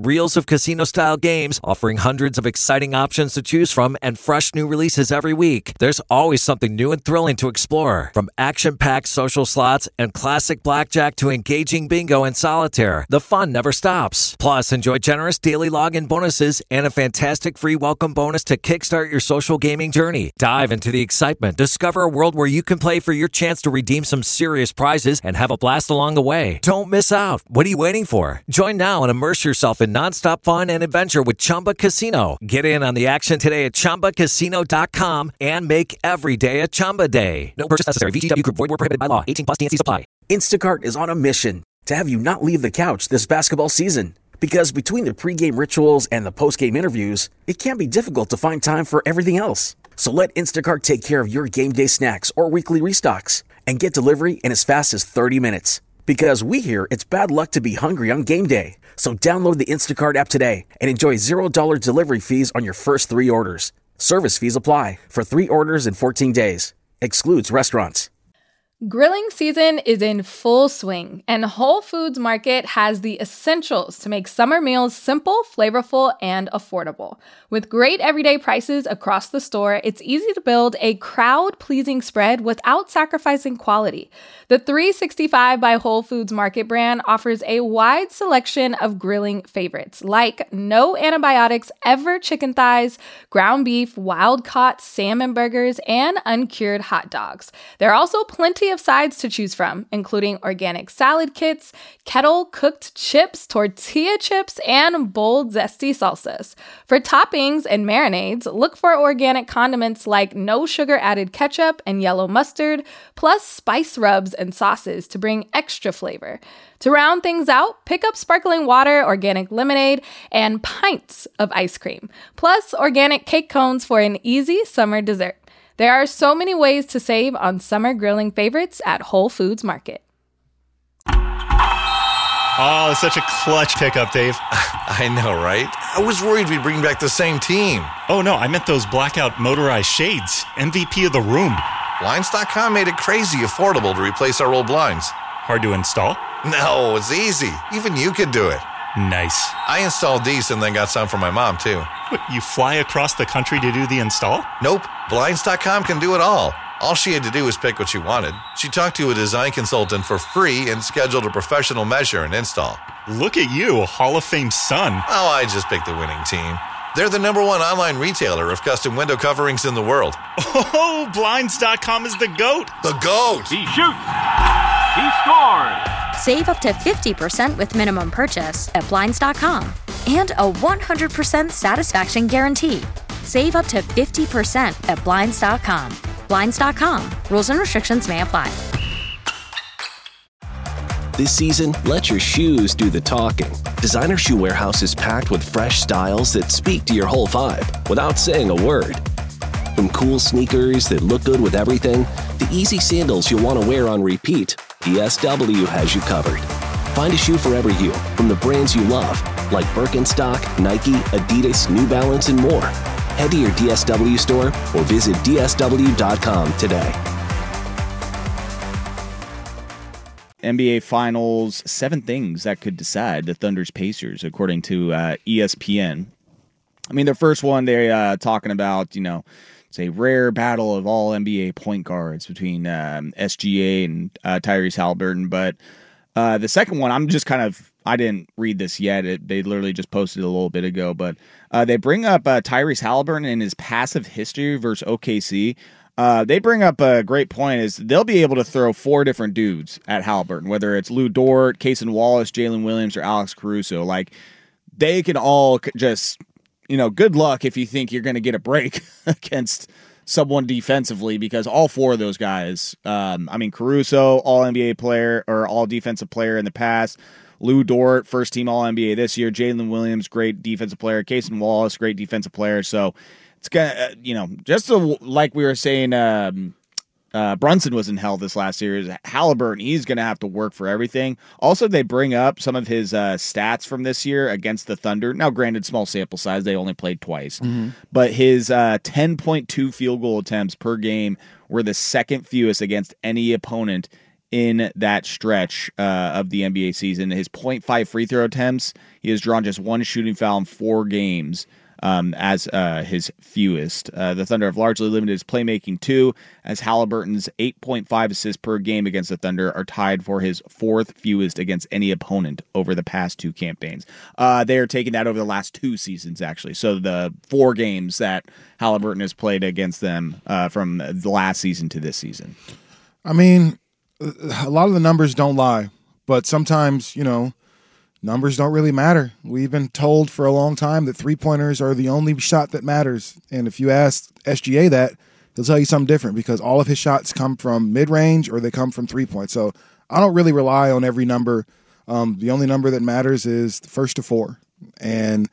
casino-style games, offering hundreds of exciting options to choose from and fresh new releases every week. There's always something new and thrilling to explore. From action-packed social slots and classic blackjack to engaging bingo and solitaire, the fun never stops. Plus, enjoy generous daily login bonuses and a fantastic free welcome bonus to kickstart your social gaming journey. Dive into the excitement. Discover a world where you can play for your chance to redeem some serious prizes and have a blast along the way. Don't miss out. What are you waiting for? Join now and immerse yourself in nonstop fun and adventure with Chumba Casino. Get in on the action today at chumba casino dot com and make every day a Chumba day. No purchase necessary. V G W Group. Void where prohibited by law. eighteen plus. T N C supply. Instacart is on a mission to have you not leave the couch this basketball season. Because between the pregame rituals and the postgame interviews, it can be difficult to find time for everything else. So let Instacart take care of your game day snacks or weekly restocks and get delivery in as fast as thirty minutes. Because we hear it's bad luck to be hungry on game day. So download the Instacart app today and enjoy zero dollars delivery fees on your first three orders. Service fees apply for three orders in fourteen days. Excludes restaurants. Grilling season is in full swing, and Whole Foods Market has the essentials to make summer meals simple, flavorful, and affordable. With great everyday prices across the store, it's easy to build a crowd-pleasing spread without sacrificing quality. The three sixty-five by Whole Foods Market brand offers a wide selection of grilling favorites, like no antibiotics ever chicken thighs, ground beef, wild-caught salmon burgers, and uncured hot dogs. There are also plenty of sides to choose from, including organic salad kits, kettle-cooked chips, tortilla chips, and bold, zesty salsas. For toppings and marinades, look for organic condiments like no sugar-added ketchup and yellow mustard, plus spice rubs and sauces to bring extra flavor. To round things out, pick up sparkling water, organic lemonade, and pints of ice cream, plus organic cake cones for an easy summer dessert. There are so many ways to save on summer grilling favorites at Whole Foods Market. Oh, such a clutch pickup, Dave. I know, right? I was worried we'd bring back the same team. Oh, no, I meant those blackout motorized shades. M V P of the room. Blinds dot com made it crazy affordable to replace our old blinds. Hard to install? No, it's easy. Even you could do it. Nice. I installed these and then got some for my mom, too. What, you fly across the country to do the install? Nope. Blinds dot com can do it all. All she had to do was pick what she wanted. She talked to a design consultant for free and scheduled a professional measure and install. Look at you, a Hall of Fame son. Oh, I just picked the winning team. They're the number one online retailer of custom window coverings in the world. Oh, Blinds dot com is the GOAT. The GOAT. He shoots. He scores. Save up to fifty percent with minimum purchase at Blinds dot com. And a one hundred percent satisfaction guarantee. Save up to fifty percent at Blinds dot com. Blinds dot com. Rules and restrictions may apply. This season, let your shoes do the talking. Designer Shoe Warehouse is packed with fresh styles that speak to your whole vibe without saying a word. From cool sneakers that look good with everything, to easy sandals you'll want to wear on repeat, D S W has you covered. Find a shoe for every you from the brands you love, like Birkenstock, Nike, Adidas, New Balance, and more. Head to your D S W store or visit D S W dot com today. N B A Finals, seven things that could decide the Thunder's Pacers, according to uh, E S P N. I mean, the first one, they're uh, talking about, you know, it's a rare battle of all N B A point guards between um, S G A and uh, Tyrese Halliburton. But uh, the second one, I'm just kind of, I didn't read this yet. It, they literally just posted it a little bit ago. But uh, they bring up uh, Tyrese Halliburton and his passive history versus O K C. Uh, they bring up a great point is they'll be able to throw four different dudes at Halliburton, whether it's Lou Dort, Cason Wallace, Jalen Williams, or Alex Caruso. Like, they can all just, you know, good luck if you think you're going to get a break against someone defensively, because all four of those guys, um, I mean, Caruso, all N B A player or all defensive player in the past. Lou Dort, first team all N B A this year. Jalen Williams, great defensive player. Cason Wallace, great defensive player. So, it's gonna, uh, you know, just so, like we were saying, um, uh, Brunson was in hell this last series. Halliburton, he's gonna have to work for everything. Also, they bring up some of his uh, stats from this year against the Thunder. Now, granted, small sample size; they only played twice, mm-hmm. but his uh, ten point two field goal attempts per game were the second fewest against any opponent in that stretch uh, of the N B A season. His point five free throw attempts, he has drawn just one shooting foul in four games um, as uh, his fewest. Uh, the Thunder have largely limited his playmaking too, as Halliburton's eight point five assists per game against the Thunder are tied for his fourth fewest against any opponent over the past two campaigns. Uh, they are taking that over the last two seasons, actually. So the four games that Halliburton has played against them uh, from the last season to this season. I mean, a lot of the numbers don't lie, but sometimes, you know, numbers don't really matter. We've been told for a long time that three-pointers are the only shot that matters. And if you ask S G A that, he'll tell you something different because all of his shots come from mid-range or they come from three-point. So I don't really rely on every number. Um, the only number that matters is the first to four. And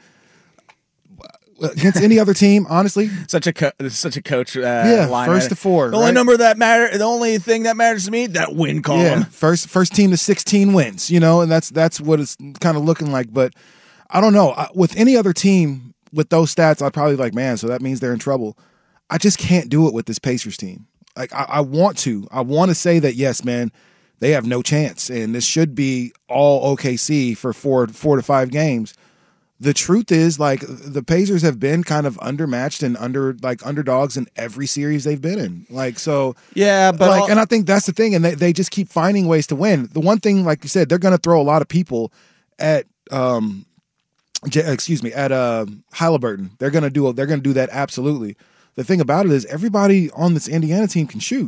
against any other team, honestly, such a co- such a coach. Uh, yeah, line, first right? to four. The only right? number that matter, the only thing that matters to me, that win column. Yeah, first first team to sixteen wins. You know, and that's that's what it's kind of looking like. But I don't know. I, with any other team with those stats, I'd probably be like, man, so that means they're in trouble. I just can't do it with this Pacers team. Like I, I want to. I want to say that yes, man, they have no chance, and this should be all O K C for four four to five games. The truth is, like, the Pacers have been kind of undermatched and under like underdogs in every series they've been in. Like, so yeah, but like, I'll- and I think that's the thing, and they, they just keep finding ways to win. The one thing, like you said, they're going to throw a lot of people at um, J- excuse me, at uh Halliburton. They're going to do they're going to do that absolutely. The thing about it is, everybody on this Indiana team can shoot.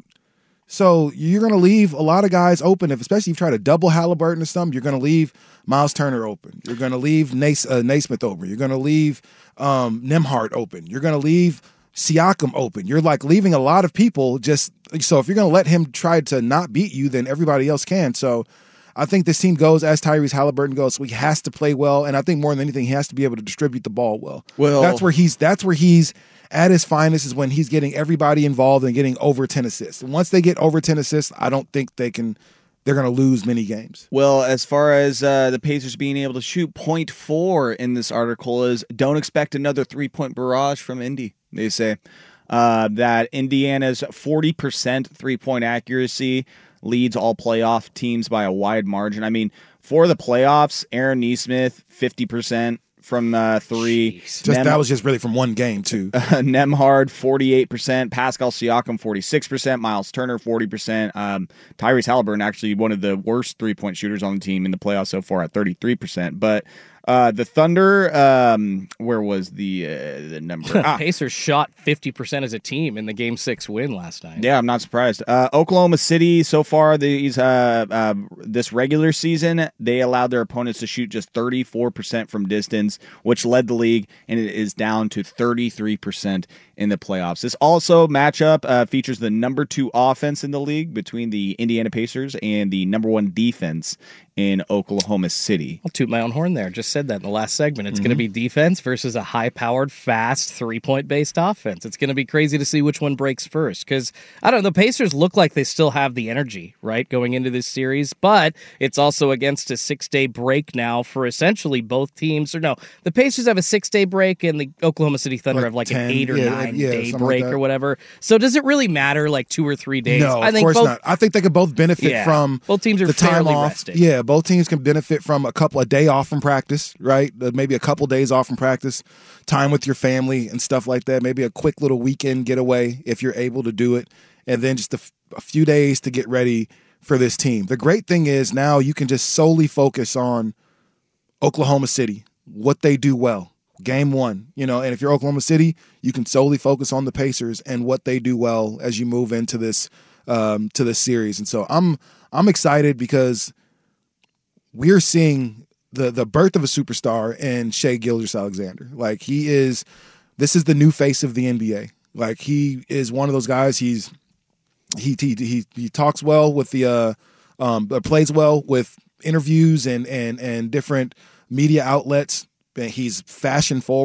So you're going to leave a lot of guys open, if especially if you try to double Halliburton or something. You're going to leave Miles Turner open. You're going to leave Nace, uh, Naismith open. You're going to leave um, Nembhard open. You're going to leave Siakam open. You're like leaving a lot of people just so if you're going to let him try to not beat you, then everybody else can. So I think this team goes as Tyrese Halliburton goes. So he has to play well, and I think more than anything, he has to be able to distribute the ball well. Well, that's where he's that's where he's at his finest, is when he's getting everybody involved and getting over ten assists. And once they get over ten assists, I don't think they can. They're going to lose many games. Well, as far as uh, the Pacers being able to shoot, point four in this article is don't expect another three-point barrage from Indy. They say uh, that Indiana's forty percent three-point accuracy leads all playoff teams by a wide margin. I mean, for the playoffs, Aaron Nesmith, fifty percent from uh, three. Just, Nem- that was just really from one game, too. Uh, Nembhard, forty-eight percent. Pascal Siakam, forty-six percent. Miles Turner, forty percent. Um, Tyrese Halliburton, actually one of the worst three-point shooters on the team in the playoffs so far at thirty-three percent. But uh, the Thunder, um, where was the uh, the number? ah. Pacers shot fifty percent as a team in the Game six win last night. Yeah, I'm not surprised. Uh, Oklahoma City, so far these uh, uh, this regular season, they allowed their opponents to shoot just thirty-four percent from distance, which led the league, and it is down to thirty-three percent in the playoffs. This also matchup uh, features the number two offense in the league between the Indiana Pacers and the number one defense in Oklahoma City. I'll toot my own horn there. Just said that in the last segment. It's Mm-hmm. going to be defense versus a high-powered, fast, three-point based offense. It's going to be crazy to see which one breaks first. Because, I don't know, the Pacers look like they still have the energy, right, going into this series. But it's also against a six-day break now for essentially both teams. Or no, the Pacers have a six-day break, and the Oklahoma City Thunder Like have like ten, an eight or yeah, nine yeah, day something break like that. or whatever. So does it really matter, like two or three days? No, I of think course both, not. I think they could both benefit Yeah, from both teams are the time fairly off. resting. Yeah, both teams can benefit from a couple of day off from practice, right? Uh, Maybe a couple days off from practice, time with your family and stuff like that. Maybe a quick little weekend getaway if you're able to do it, and then just a, f- a few days to get ready for this team. The great thing is now you can just solely focus on Oklahoma City, what they do well. Game one, you know, and if you're Oklahoma City, you can solely focus on the Pacers and what they do well as you move into this um, to this series. And so I'm I'm excited because we're seeing the the birth of a superstar in Shai Gilgeous-Alexander. Like he is, this is the new face of the N B A. Like he is one of those guys. He's he he he, he talks well with the uh, um, plays well with interviews and and and different media outlets. He's fashion forward,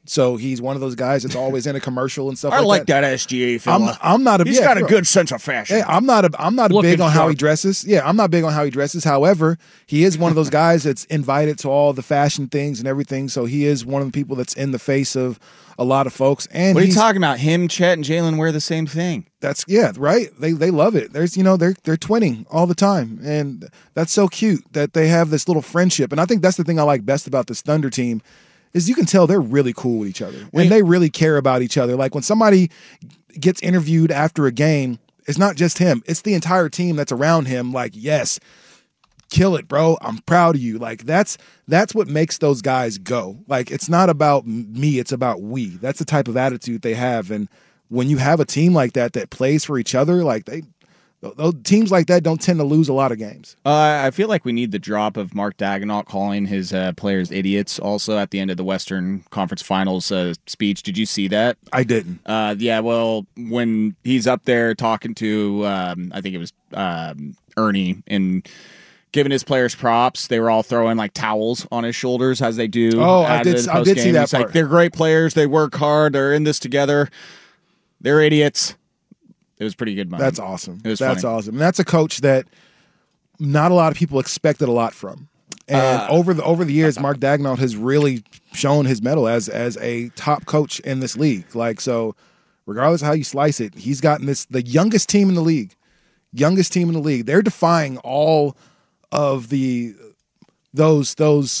So he's one of those guys that's always in a commercial and stuff I like, like that. that S G A I'm, fella. I'm not a He's yeah, got a bro. good sense of fashion. Hey, I'm not a I'm not Looking big on how he sharp. dresses. Yeah, I'm not big on how he dresses. However, he is one of those guys that's invited to all the fashion things and everything. So he is one of the people that's in the face of a lot of folks. And What are you he's- talking about? Him, Chet, and Jalen wear the same thing. That's yeah, right. They they love it. There's you know they're they're twinning all the time, and that's so cute that they have this little friendship. And I think that's the thing I like best about this Thunder team is you can tell they're really cool with each other and they really care about each other. Like when somebody gets interviewed after a game, it's not just him; it's the entire team that's around him. Like yes, kill it, bro. I'm proud of you. Like that's that's what makes those guys go. Like it's not about me; it's about we. That's the type of attitude they have, and when you have a team like that that plays for each other, like they, those teams like that don't tend to lose a lot of games. Uh, I feel like we need the drop of Mark Daigneault calling his uh, players idiots also at the end of the Western Conference Finals uh, speech. Did you see that? I didn't. Uh, yeah, well, when he's up there talking to, um, I think it was um, Ernie, and giving his players props, they were all throwing like towels on his shoulders as they do. Oh, I at did- the I did see postgame. that He's like, part. they're great players. They work hard. They're in this together. They're idiots. It was pretty good. Moment. That's awesome. It was That's funny. awesome. And that's a coach that not a lot of people expected a lot from. And Uh, over the over the years, Mark Daigneault has really shown his mettle as as a top coach in this league. Like so, regardless of how you slice it, he's gotten this the youngest team in the league, youngest team in the league. They're defying all of the those those.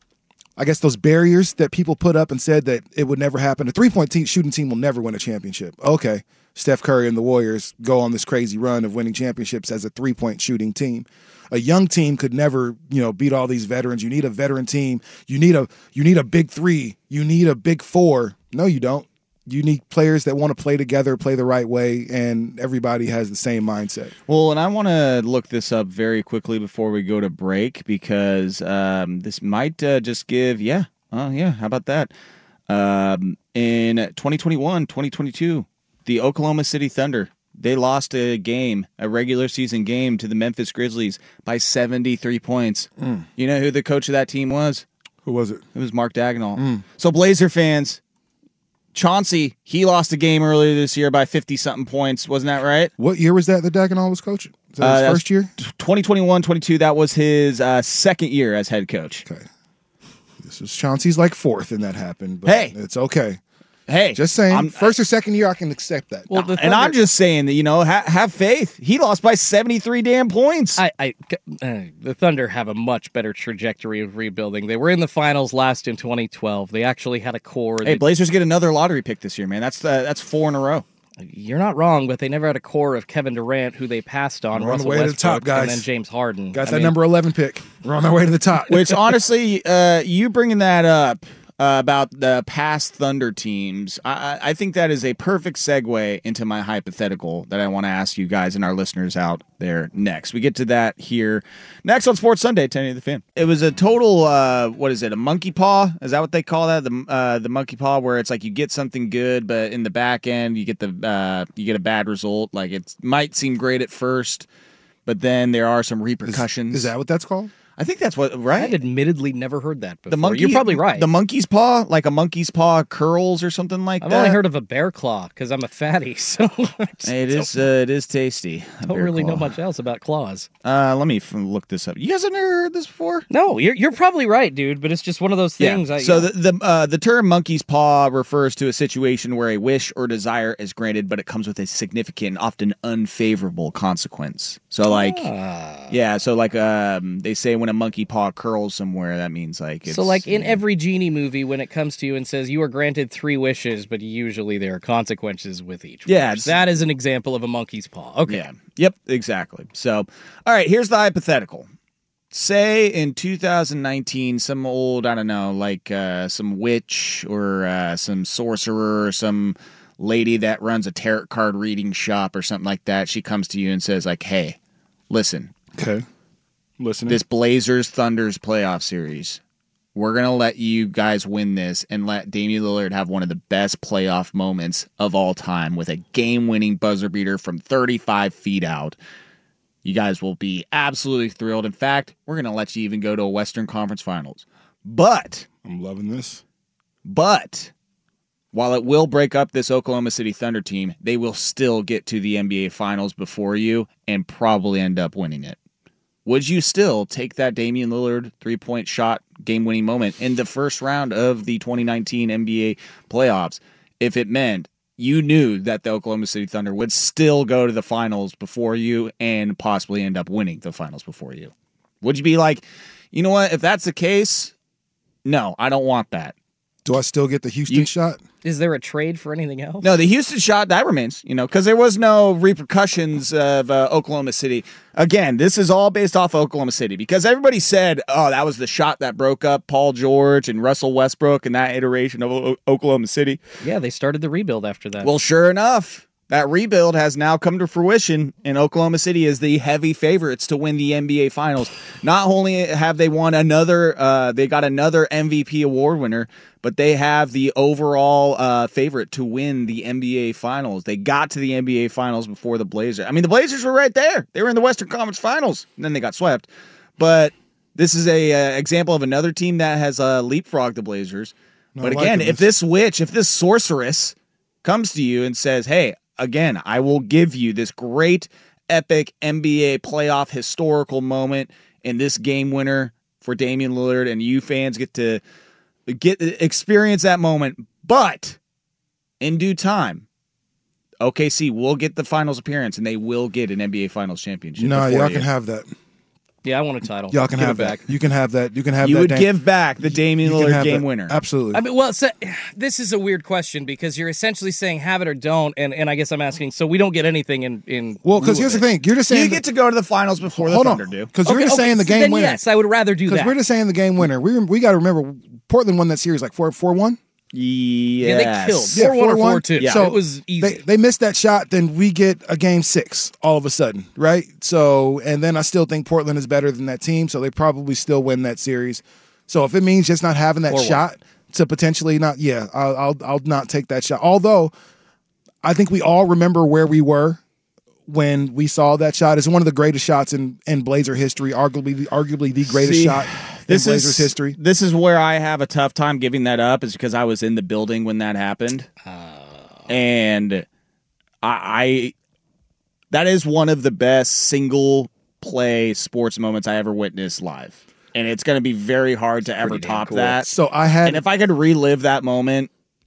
I guess those barriers that people put up and said that it would never happen. A three-point team, shooting team will never win a championship. Okay, Steph Curry and the Warriors go on this crazy run of winning championships as a three-point shooting team. A young team could never, you know, beat all these veterans. You need a veteran team. You need a you need a big three. You need a big four. No, you don't. You need players that want to play together, play the right way, and everybody has the same mindset. Well, and I want to look this up very quickly before we go to break because um, this might uh, just give, yeah, oh, yeah, how about that? Um, in twenty twenty-one, twenty twenty-two, the Oklahoma City Thunder, they lost a game, a regular season game to the Memphis Grizzlies by seventy-three points. Mm. You know who the coach of that team was? Who was it? It was Mark Daigneault. Mm. So Blazer fans, Chauncey, he lost a game earlier this year by fifty-something points. Wasn't that right? What year was that that Daigneault was coaching? Was that his Uh, that was first year? twenty twenty-one twenty-two, that was his uh, second year as head coach. Okay. This was Chauncey's like fourth, and that happened. But Hey. it's okay. Hey, Just saying, I'm- first or second year, I can accept that. Well, the and I'm Thunder- just saying that, you know, ha- have faith. He lost by seventy-three damn points. I, I, uh, the Thunder have a much better trajectory of rebuilding. They were in the finals last in twenty twelve. They actually had a core. hey, that- Blazers get another lottery pick this year, man. That's uh, that's four in a row. You're not wrong, but they never had a core of Kevin Durant, who they passed on. We're on the Russell way to the Westbrook, top, guys. and then James Harden. Got I that mean, number eleven pick. We're on our way to the top. Which, honestly, uh, you bringing that up uh, about the past Thunder teams, I, I I think that is a perfect segue into my hypothetical that I want to ask you guys and our listeners out there next. We get to that here next on Sports Sunday, ten eighty The Fan. It was a total, uh, what is it, a monkey paw? Is that what they call that? The uh, the monkey paw, where it's like you get something good, but in the back end you get the uh, you get a bad result. Like it might seem great at first, but then there are some repercussions. Is that what that's called? I think that's what, right? I've admittedly never heard that before. The monkey, You're probably right. The monkey's paw, like a monkey's paw curls or something like I've that. only heard of a bear claw because I'm a fatty, so I just It is, uh, it is tasty. a don't bear really know claw. much else about claws. Uh, let me f- look this up. You guys have never heard this before? No, you're you're probably right, dude. But it's just one of those things. I, so the the uh, the term monkey's paw refers to a situation where a wish or desire is granted, but it comes with a significant, often unfavorable consequence. So like, Ah. yeah, so like um, they say when a monkey paw curls somewhere, that means like it's, So, like in every genie movie, when it comes to you and says you are granted three wishes, but usually there are consequences with each. Yeah, wish. it's- that is an example of a monkey's paw. Okay, Yeah. Yep, exactly. So, all right, here's the hypothetical. Say in two thousand nineteen, some old, I don't know, like uh, some witch or uh, some sorcerer or some lady that runs a tarot card reading shop or something like that, she comes to you and says, like, hey, listen. Okay. Listening. This Blazers Thunders playoff series, we're going to let you guys win this and let Damian Lillard have one of the best playoff moments of all time with a game-winning buzzer beater from thirty-five feet out. You guys will be absolutely thrilled. In fact, we're going to let you even go to a Western Conference Finals. But, I'm loving this. but, while it will break up this Oklahoma City Thunder team, they will still get to the N B A Finals before you and probably end up winning it. Would you still take that Damian Lillard three-point shot game-winning moment in the first round of the twenty nineteen N B A playoffs if it meant you knew that the Oklahoma City Thunder would still go to the finals before you and possibly end up winning the finals before you? Would you be like, you know what, if that's the case, no, I don't want that. Do I still get the Houston You- shot? Is there a trade for anything else? No, the Houston shot, that remains, you know, because there was no repercussions of uh, Oklahoma City. Again, this is all based off Oklahoma City because everybody said, oh, that was the shot that broke up Paul George and Russell Westbrook and that iteration of o- Oklahoma City. Yeah, they started the rebuild after that. Well, sure enough, that rebuild has now come to fruition, and Oklahoma City is the heavy favorites to win the N B A Finals. Not only have they won another, uh, they got another M V P award winner, but they have the overall uh, favorite to win the N B A Finals. They got to the N B A Finals before the Blazers. I mean, the Blazers were right there. They were in the Western Conference Finals, and then they got swept. But this is a uh, example of another team that has uh, leapfrogged the Blazers. No, But I like again, this. if this witch, if this sorceress comes to you and says, hey, again, I will give you this great, epic N B A playoff historical moment in this game winner for Damian Lillard, and you fans get to get experience that moment. But in due time, O K C will get the finals appearance, and they will get an N B A Finals championship. No, before y'all you. can have that. Yeah, I want a title. Y'all can Give have it that. back. You can have that. You can have You that. would Dame. give back the Damian You can Lillard have game that. winner. Absolutely. I mean, well, so, this is a weird question because you're essentially saying have it or don't, and, and I guess I'm asking, so we don't get anything in in. Well, because lieu here's of the it. thing. You're just saying You get to go to the finals before the hold Thunder on, do. because you're Okay, just okay, saying the so game then winner. Yes, I would rather do Because that. we're just saying the game winner. We we got to remember Portland won that series like four four one. Yes. Yeah, they killed. Yeah, four one or four one. four two. Yeah. So it was easy. They, they missed that shot, then we get a game six all of a sudden, right? So, and then I still think Portland is better than that team, so they probably still win that series. So if it means just not having that four one. shot to potentially not, yeah, I'll, I'll I'll not take that shot. Although I think we all remember where we were when we saw that shot. It's one of the greatest shots in, in Blazer history, arguably the, arguably the greatest See, shot in This Blazers is history. This is where I have a tough time giving that up, is because I was in the building when that happened, and I, I that is one of the best single play sports moments I ever witnessed live, and it's going to be very hard to ever pretty damn top cool. that. So I had And if I could relive that moment,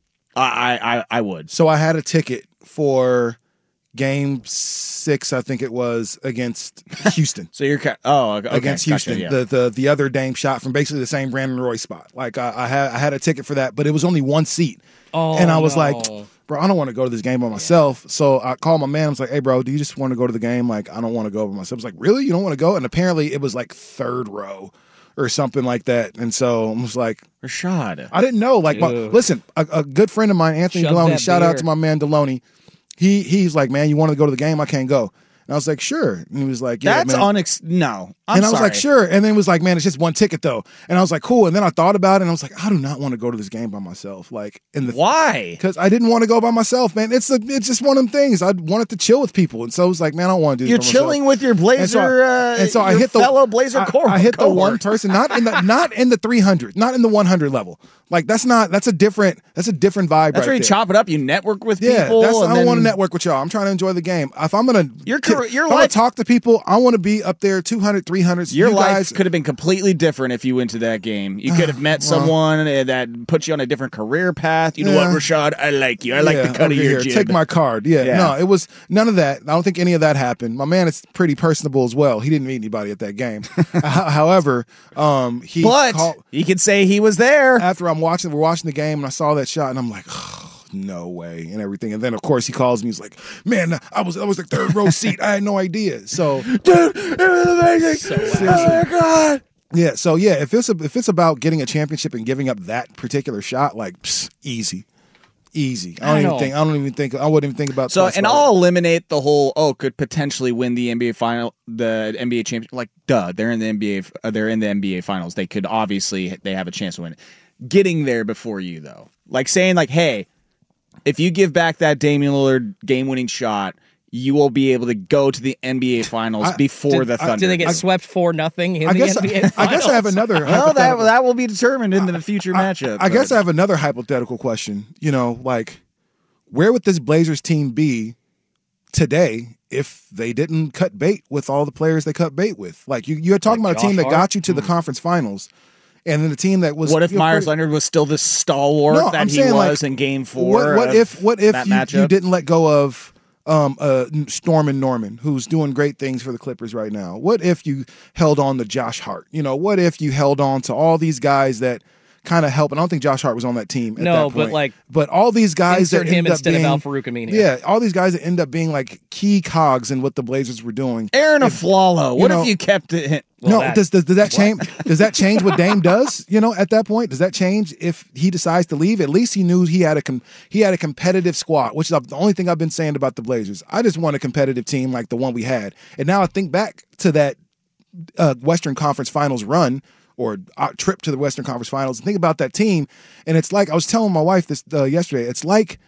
I I, I, I would. So I had a ticket for game six, I think it was, against Houston. So you're ca- oh okay, against gotcha, Houston, yeah. the the the other Dame shot from basically the same Brandon Roy spot. Like I, I had I had a ticket for that, but it was only one seat, Oh, and I was no. like, bro, I don't want to go to this game by myself. So I called my man. I was like, hey, bro, do you just want to go to the game? Like, I don't want to go by myself. I was like, really? You don't want to go? And apparently it was like third row or something like that. And so I was like, Rashad. I didn't know. Like, my, Ugh. listen, a, a good friend of mine, Anthony Shove Deloney, that shout out beer. to my man Deloney. He he's like, man, you want to go to the game? I can't go. And I was like, sure. And he was like, yeah, That's man. unex. No, I'm and I was sorry. like, sure. And then it was like, man, it's just one ticket though. And I was like, cool. And then I thought about it, and I was like, I do not want to go to this game by myself. Like, in the Why? because I didn't want to go by myself, man. It's a, it's just one of them things. I wanted to chill with people, and so I was like, man, I don't want to do this You're by myself. chilling with your Blazer, And so I, uh, and so I your hit the fellow Blazer I, core. I hit the cohort. one person, not in the not in the three hundred, not in the one hundred level. Like that's not that's a different that's a different vibe. That's right where you there. chop it up. You network with Yeah, people. that's, I and don't then- want to network with y'all. I'm trying to enjoy the game. If I'm gonna Your t- career- your if I'm gonna life- talk to people, I want to be up there two hundred, three hundred. Your you life guys, could have been completely different if you went to that game. You could have met Well- someone uh, that put you on a different career path. You know Yeah. what, Rashad? I like you. I like Yeah, the cut over of your here. jib. Take my card. Yeah. Yeah. No, it was none of that. I don't think any of that happened. My man is pretty personable as well. He didn't meet anybody at that game. H- However, um, he but called, you could say he was there. after I'm watching, we're watching the game, and I saw that shot, and I'm like, oh, no way, and everything. And then of course he calls me. He's like, man, I was I was the third row seat. I had no idea. So, Dude, it was amazing. Oh my god. yeah. So yeah, if it's a, if it's about getting a championship and giving up that particular shot, like psst, easy, easy. I don't I even know. think. I don't even think. I wouldn't even think about. So, twice and about it. I'll eliminate the whole. Oh, could potentially win the N B A final, the N B A championship. Like, duh, they're in the N B A. Uh, they're in the N B A finals. They could obviously they have a chance to win it. Getting there before you though, like saying like, hey, if you give back that Damian Lillard game winning shot, you will be able to go to the N B A Finals I, before did, the Thunder. Do they get I, swept four nothing in I the guess, N B A Finals? I guess I have another. Well, that that will be determined in the future I, matchup. I, I guess I have another hypothetical question. You know, like where would this Blazers team be today if they didn't cut bait with all the players they cut bait with? Like you, you're talking like about a team Josh that got Hart? you to the Mm. conference finals, and then the team that was. What if you know, Myers pretty, Leonard was still the stalwart no, that I'm he saying, was like, in Game Four? What, what of if what if that you, matchup? you didn't let go of um, uh, Storm and Norman, who's doing great things for the Clippers right now? What if you held on to Josh Hart? You know, what if you held on to all these guys that kind of help? And I don't think Josh Hart was on that team at No, that point. but, like, but all these guys insert that him end up instead being, of Al-Farouq Aminu. Yeah, all these guys that end up being like key cogs in what the Blazers were doing. Aaron If- Aflalo. you What know- if you kept it? Well, no, that- does, does does that change? Does that change what Dame does? You know, at that point, does that change if he decides to leave? At least he knew he had a com- he had a competitive squad, which is the only thing I've been saying about the Blazers. I just want a competitive team like the one we had, and now I think back to that uh, Western Conference Finals run or uh, trip to the Western Conference Finals, and think about that team, and it's like I was telling my wife this uh, yesterday. It's like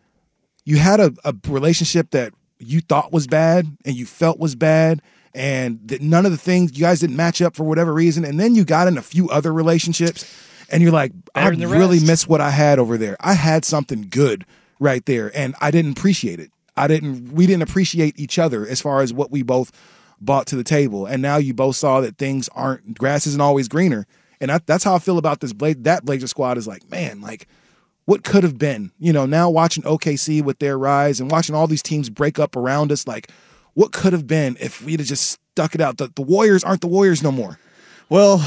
you had a, a relationship that you thought was bad and you felt was bad, and that none of the things you guys didn't match up for whatever reason, and then you got in a few other relationships and you're like, I Better than the really rest. miss what I had over there. I had something good right there and I didn't appreciate it. I didn't we didn't appreciate each other as far as what we both brought to the table. And now you both saw that things aren't grass isn't always greener. And I, that's how I feel about this Bla- that Blazer squad is like, man, like what could have been? You know, now watching O K C with their rise and watching all these teams break up around us, like what could have been if we'd have just stuck it out? The, the Warriors aren't the Warriors no more. Well,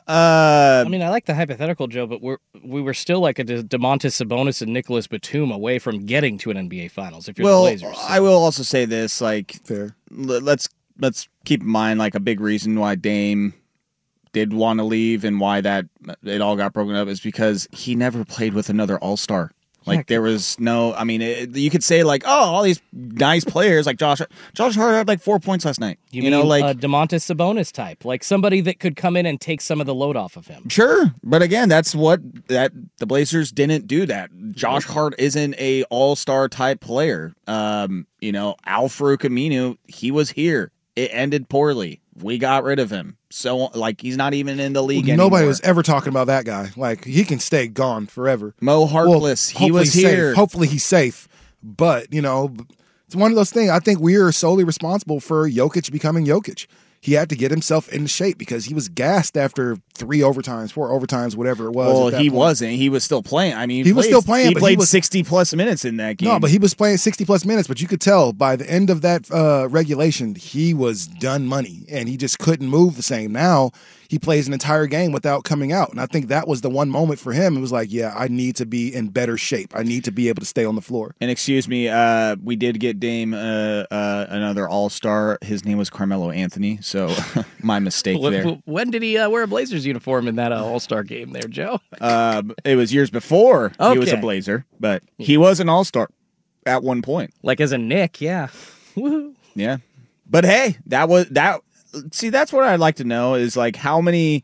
uh, I mean, I like the hypothetical, Joe, but we're we were still like a De- DeMontis Sabonis and Nicholas Batum away from getting to an N B A Finals. If you're well, the Blazers, so. I will also say this: like, fair. L- let's let's keep in mind like a big reason why Dame did want to leave and why that it all got broken up is because he never played with another All Star. Like Yeah. there was no, I mean, it, you could say like, oh, all these nice players like Josh, Josh Hart had like four points last night. You, You, mean know, like a DeMontis Sabonis type, like somebody that could come in and take some of the load off of him. sure, but again, that's what that the Blazers didn't do. That Josh Hart isn't a All Star type player. Um, you know, Al-Farouq Aminu, he was here. It ended poorly. We got rid of him. So like he's not even in the league anymore. Nobody was ever talking about that guy. Like he can stay gone forever. Mo Harkless, he hopefully was safe. here. Hopefully he's safe. But, you know, it's one of those things. I think we are solely responsible for Jokic becoming Jokic. He had to get himself into shape because he was gassed after three overtimes, four overtimes, whatever it was. Well, at that he point. wasn't. He was still playing. I mean, He was played- still playing, He but he played was- sixty plus minutes in that game. No, but he was playing sixty plus minutes, but you could tell by the end of that uh, regulation, he was done money and he just couldn't move the same. Now he plays an entire game without coming out. And I think that was the one moment for him. It was like, yeah, I need to be in better shape. I need to be able to stay on the floor. And excuse me, uh, we did get Dame uh, uh, another All Star. His name was Carmelo Anthony, so my mistake Wh- there. wh- When did he uh, wear a Blazers uniform in that uh, All Star game there, Joe? Uh, it was years before he was a Okay. Blazer, but he was an All Star at one point. Like as a Nick, yeah. Woohoo. Yeah, but hey, that was that. See, that's what I'd like to know is like how many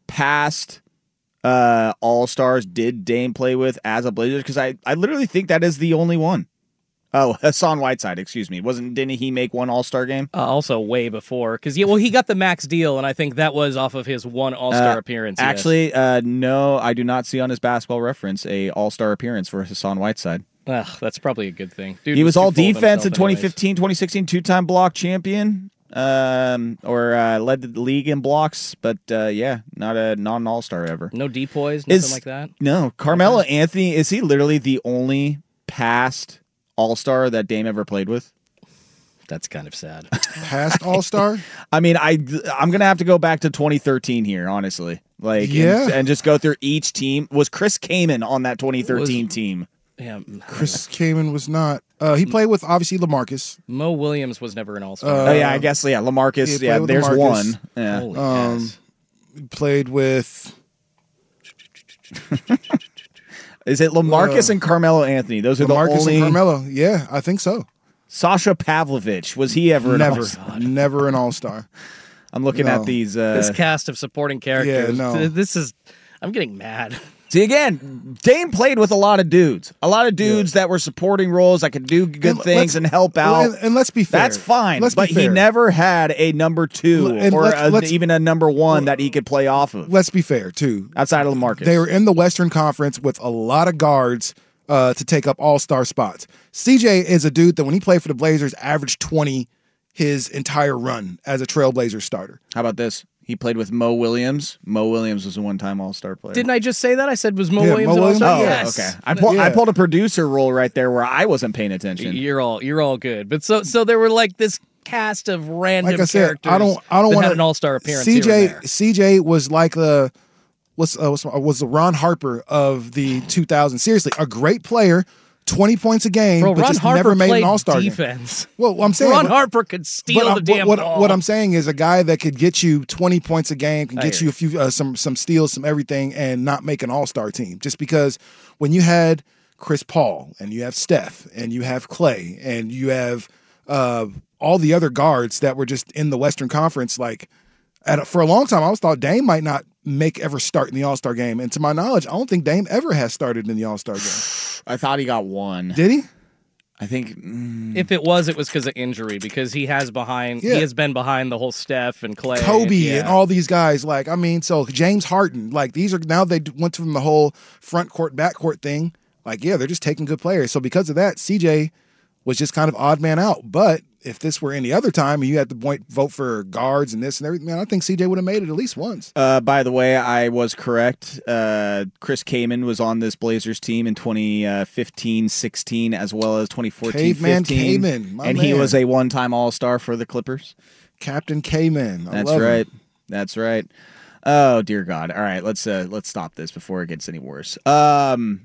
past uh, All Stars did Dame play with as a Blazer? Because I, I literally think that is the only one. Oh, Hassan Whiteside, excuse me. Wasn't didn't he make one All Star game? Uh, also, way before, because yeah, well, he got the max deal, and I think that was off of his one All Star Uh, appearance. yes. Actually, uh, no, I do not see on his basketball reference a All Star appearance for Hassan Whiteside. Ugh, that's probably a good thing. Dude he was too all full of defense in himself twenty anyways. fifteen, twenty sixteen, two-time block champion, um, or uh, led the league in blocks, but uh, yeah, not a non All Star ever. No depoys, nothing Is- like that. No, Carmelo Anthony, is he literally the only past All Star that Dame ever played with? That's kind of sad. Past All Star? I mean, I I'm gonna have to go back to twenty thirteen here, honestly. Like, and- Yeah. and, just go through each team. Was Chris Kaman on that twenty thirteen Was- team? Yeah, Chris Kaman was not. Uh, he played with obviously LaMarcus. Mo Williams was never an All Star. Uh, oh yeah, I guess yeah. LaMarcus, he yeah. played with There's LaMarcus. one. Yeah. Holy Um, yes. Played with. Is it LaMarcus Uh, and Carmelo Anthony? Those are LaMarcus the only. and Carmelo. Yeah, I think so. Sasha Pavlovich, was he ever? An Never, All-Star? never an All Star. I'm looking No. at these. Uh, This cast of supporting characters. no. th- This is. I'm getting mad. See, again, Dame played with a lot of dudes. A lot of dudes yeah. that were supporting roles that could do good and things and help out. And, and let's be fair. That's fine. Let's but he never had a number two and or let's, a, let's, even a number one that he could play off of. Let's be fair, too. Outside of LaMarcus. They were in the Western Conference with a lot of guards uh, to take up all-star spots. C J is a dude that when he played for the Blazers, averaged twenty his entire run as a Trailblazer starter. How about this? He played with Mo Williams. Mo Williams was a one-time All-Star player. Didn't I just say that? I said was Mo yeah, Williams Mo an All-Star? Oh, yes. okay. I, pull, yeah. I pulled a producer role right there where I wasn't paying attention. You're all you're all good. But so so there were like this cast of random like I said, characters I don't I don't that want had an All-Star appearance. C J here and there. C J was like the what's, uh, what's was the Ron Harper of the two thousands. Seriously, a great player. twenty points a game, Bro, but Ron just Harper never made played an All-Star defense. game. Well, I'm saying Ron but, Harper could steal but the damn what, ball. What I'm saying is a guy that could get you twenty points a game, can I get hear you a few uh, some some steals, some everything, and not make an All-Star team. Just because when you had Chris Paul and you have Steph and you have Clay and you have uh, all the other guards that were just in the Western Conference, like at a, for a long time, I always thought Dame might not make ever start in the All-Star game. And to my knowledge, I don't think Dame ever has started in the All-Star game. I thought he got one. Did he? I think mm, if it was, it was because of injury. Because he has behind, Yeah. he has been behind the whole Steph and Clay, Kobe yeah. and all these guys. Like, I mean, so James Harden, like these are now they went from the whole front court, back court thing. Like, yeah, they're just taking good players. So because of that, C J was just kind of odd man out. But if this were any other time and you had to point, vote for guards and this and everything, man, I think C J would have made it at least once. Uh, by the way, I was correct. Uh, Chris Kaman was on this Blazers team in twenty fifteen sixteen as well as twenty fourteen Caveman fifteen. Kaman, my and man. he was a one-time All-Star for the Clippers. Captain K-Man. I That's love right. him. That's right. Oh, dear God. All right, let's uh, let's stop this before it gets any worse. Um,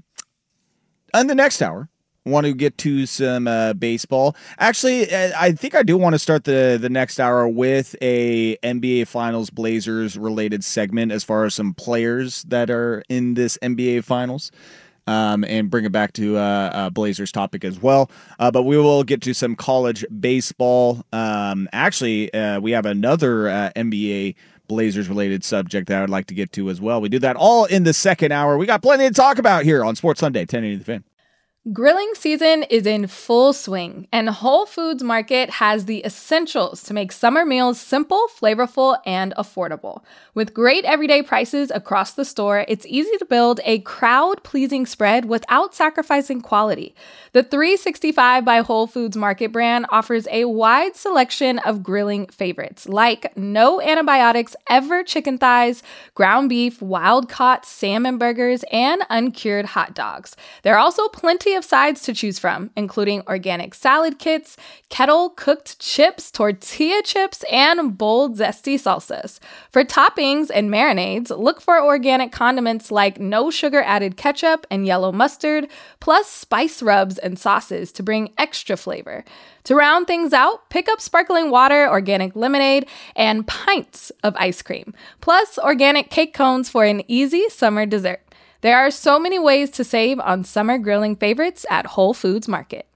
in the next hour, want to get to some uh, baseball. Actually, I think I do want to start the, the next hour with a N B A Finals Blazers related segment as far as some players that are in this N B A Finals. Um, and bring it back to uh, uh, Blazers topic as well. Uh, but we will get to some college baseball. Um, actually, uh, we have another uh, N B A Blazers related subject that I would like to get to as well. We do that all in the second hour. We got plenty to talk about here on Sports Sunday, ten eighty The Fan. Grilling season is in full swing, and Whole Foods Market has the essentials to make summer meals simple, flavorful, and affordable. With great everyday prices across the store, it's easy to build a crowd-pleasing spread without sacrificing quality. The three sixty-five by Whole Foods Market brand offers a wide selection of grilling favorites, like no antibiotics ever chicken thighs, ground beef, wild-caught salmon burgers, and uncured hot dogs. There are also plenty of sides to choose from, including organic salad kits, kettle-cooked chips, tortilla chips, and bold, zesty salsas. For toppings and marinades, look for organic condiments like no sugar-added ketchup and yellow mustard, plus spice rubs and sauces to bring extra flavor. To round things out, pick up sparkling water, organic lemonade, and pints of ice cream, plus organic cake cones for an easy summer dessert. There are so many ways to save on summer grilling favorites at Whole Foods Market.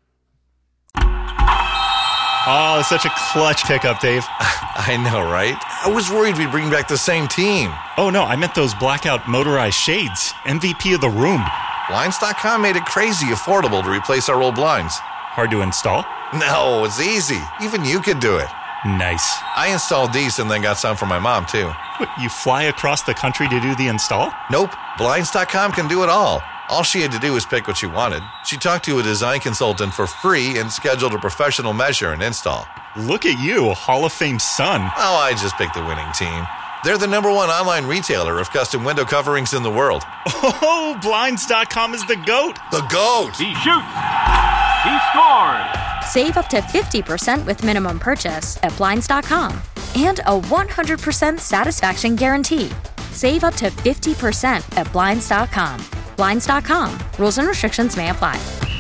Oh, it's such a clutch pickup, Dave. I know, right? I was worried we'd bring back the same team. Oh, no, I meant those blackout motorized shades. M V P of the room. Blinds dot com made it crazy affordable to replace our old blinds. Hard to install? No, it's easy. Even you could do it. Nice. I installed these and then got some for my mom, too. What, you fly across the country to do the install? Nope. Blinds dot com can do it all. All she had to do was pick what she wanted. She talked to a design consultant for free and scheduled a professional measure and install. Look at you, Hall of Fame son. Oh, I just picked the winning team. They're the number one online retailer of custom window coverings in the world. Oh, Blinds dot com is the GOAT. The GOAT! He shoots! He scores! Save up to fifty percent with minimum purchase at Blinds dot com. And a one hundred percent satisfaction guarantee. Save up to fifty percent at Blinds dot com. Blinds dot com. Rules and restrictions may apply.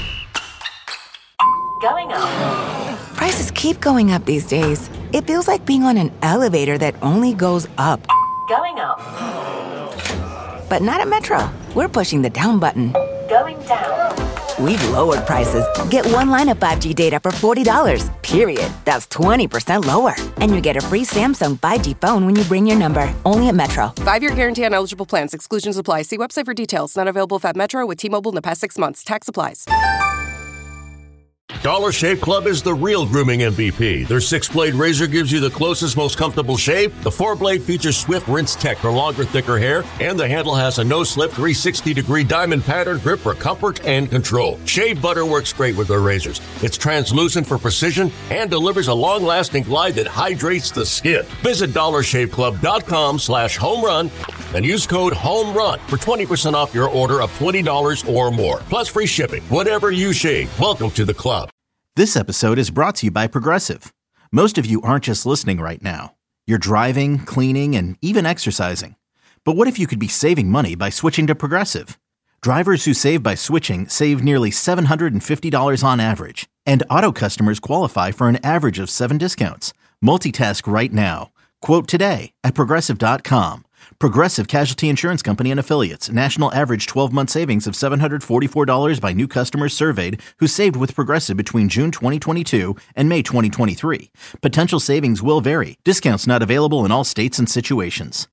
Going up. Prices keep going up these days. It feels like being on an elevator that only goes up. Going up. But not at Metro. We're pushing the down button. Going down. We've lowered prices. Get one line of five G data for forty dollars. period. That's twenty percent lower. And you get a free Samsung five G phone when you bring your number. Only at Metro. Five-year guarantee on eligible plans. Exclusions apply. See website for details. Not available at Metro with T-Mobile in the past six months. Tax applies. Dollar Shave Club is the real grooming M V P. Their six-blade razor gives you the closest, most comfortable shave. The four-blade features Swift Rinse Tech for longer, thicker hair. And the handle has a no-slip three hundred sixty degree diamond pattern grip for comfort and control. Shave butter works great with their razors. It's translucent for precision and delivers a long-lasting glide that hydrates the skin. Visit dollar shave club dot com slash home run and use code HOMERUN for twenty percent off your order of twenty dollars or more. Plus free shipping. Whatever you shave, welcome to the club. This episode is brought to you by Progressive. Most of you aren't just listening right now. You're driving, cleaning, and even exercising. But what if you could be saving money by switching to Progressive? Drivers who save by switching save nearly seven hundred fifty dollars on average. And auto customers qualify for an average of seven discounts. Multitask right now. Quote today at Progressive dot com. Progressive Casualty Insurance Company and Affiliates. National average twelve-month savings of seven hundred forty-four dollars by new customers surveyed who saved with Progressive between June twenty twenty-two and May twenty twenty-three. Potential savings will vary. Discounts not available in all states and situations.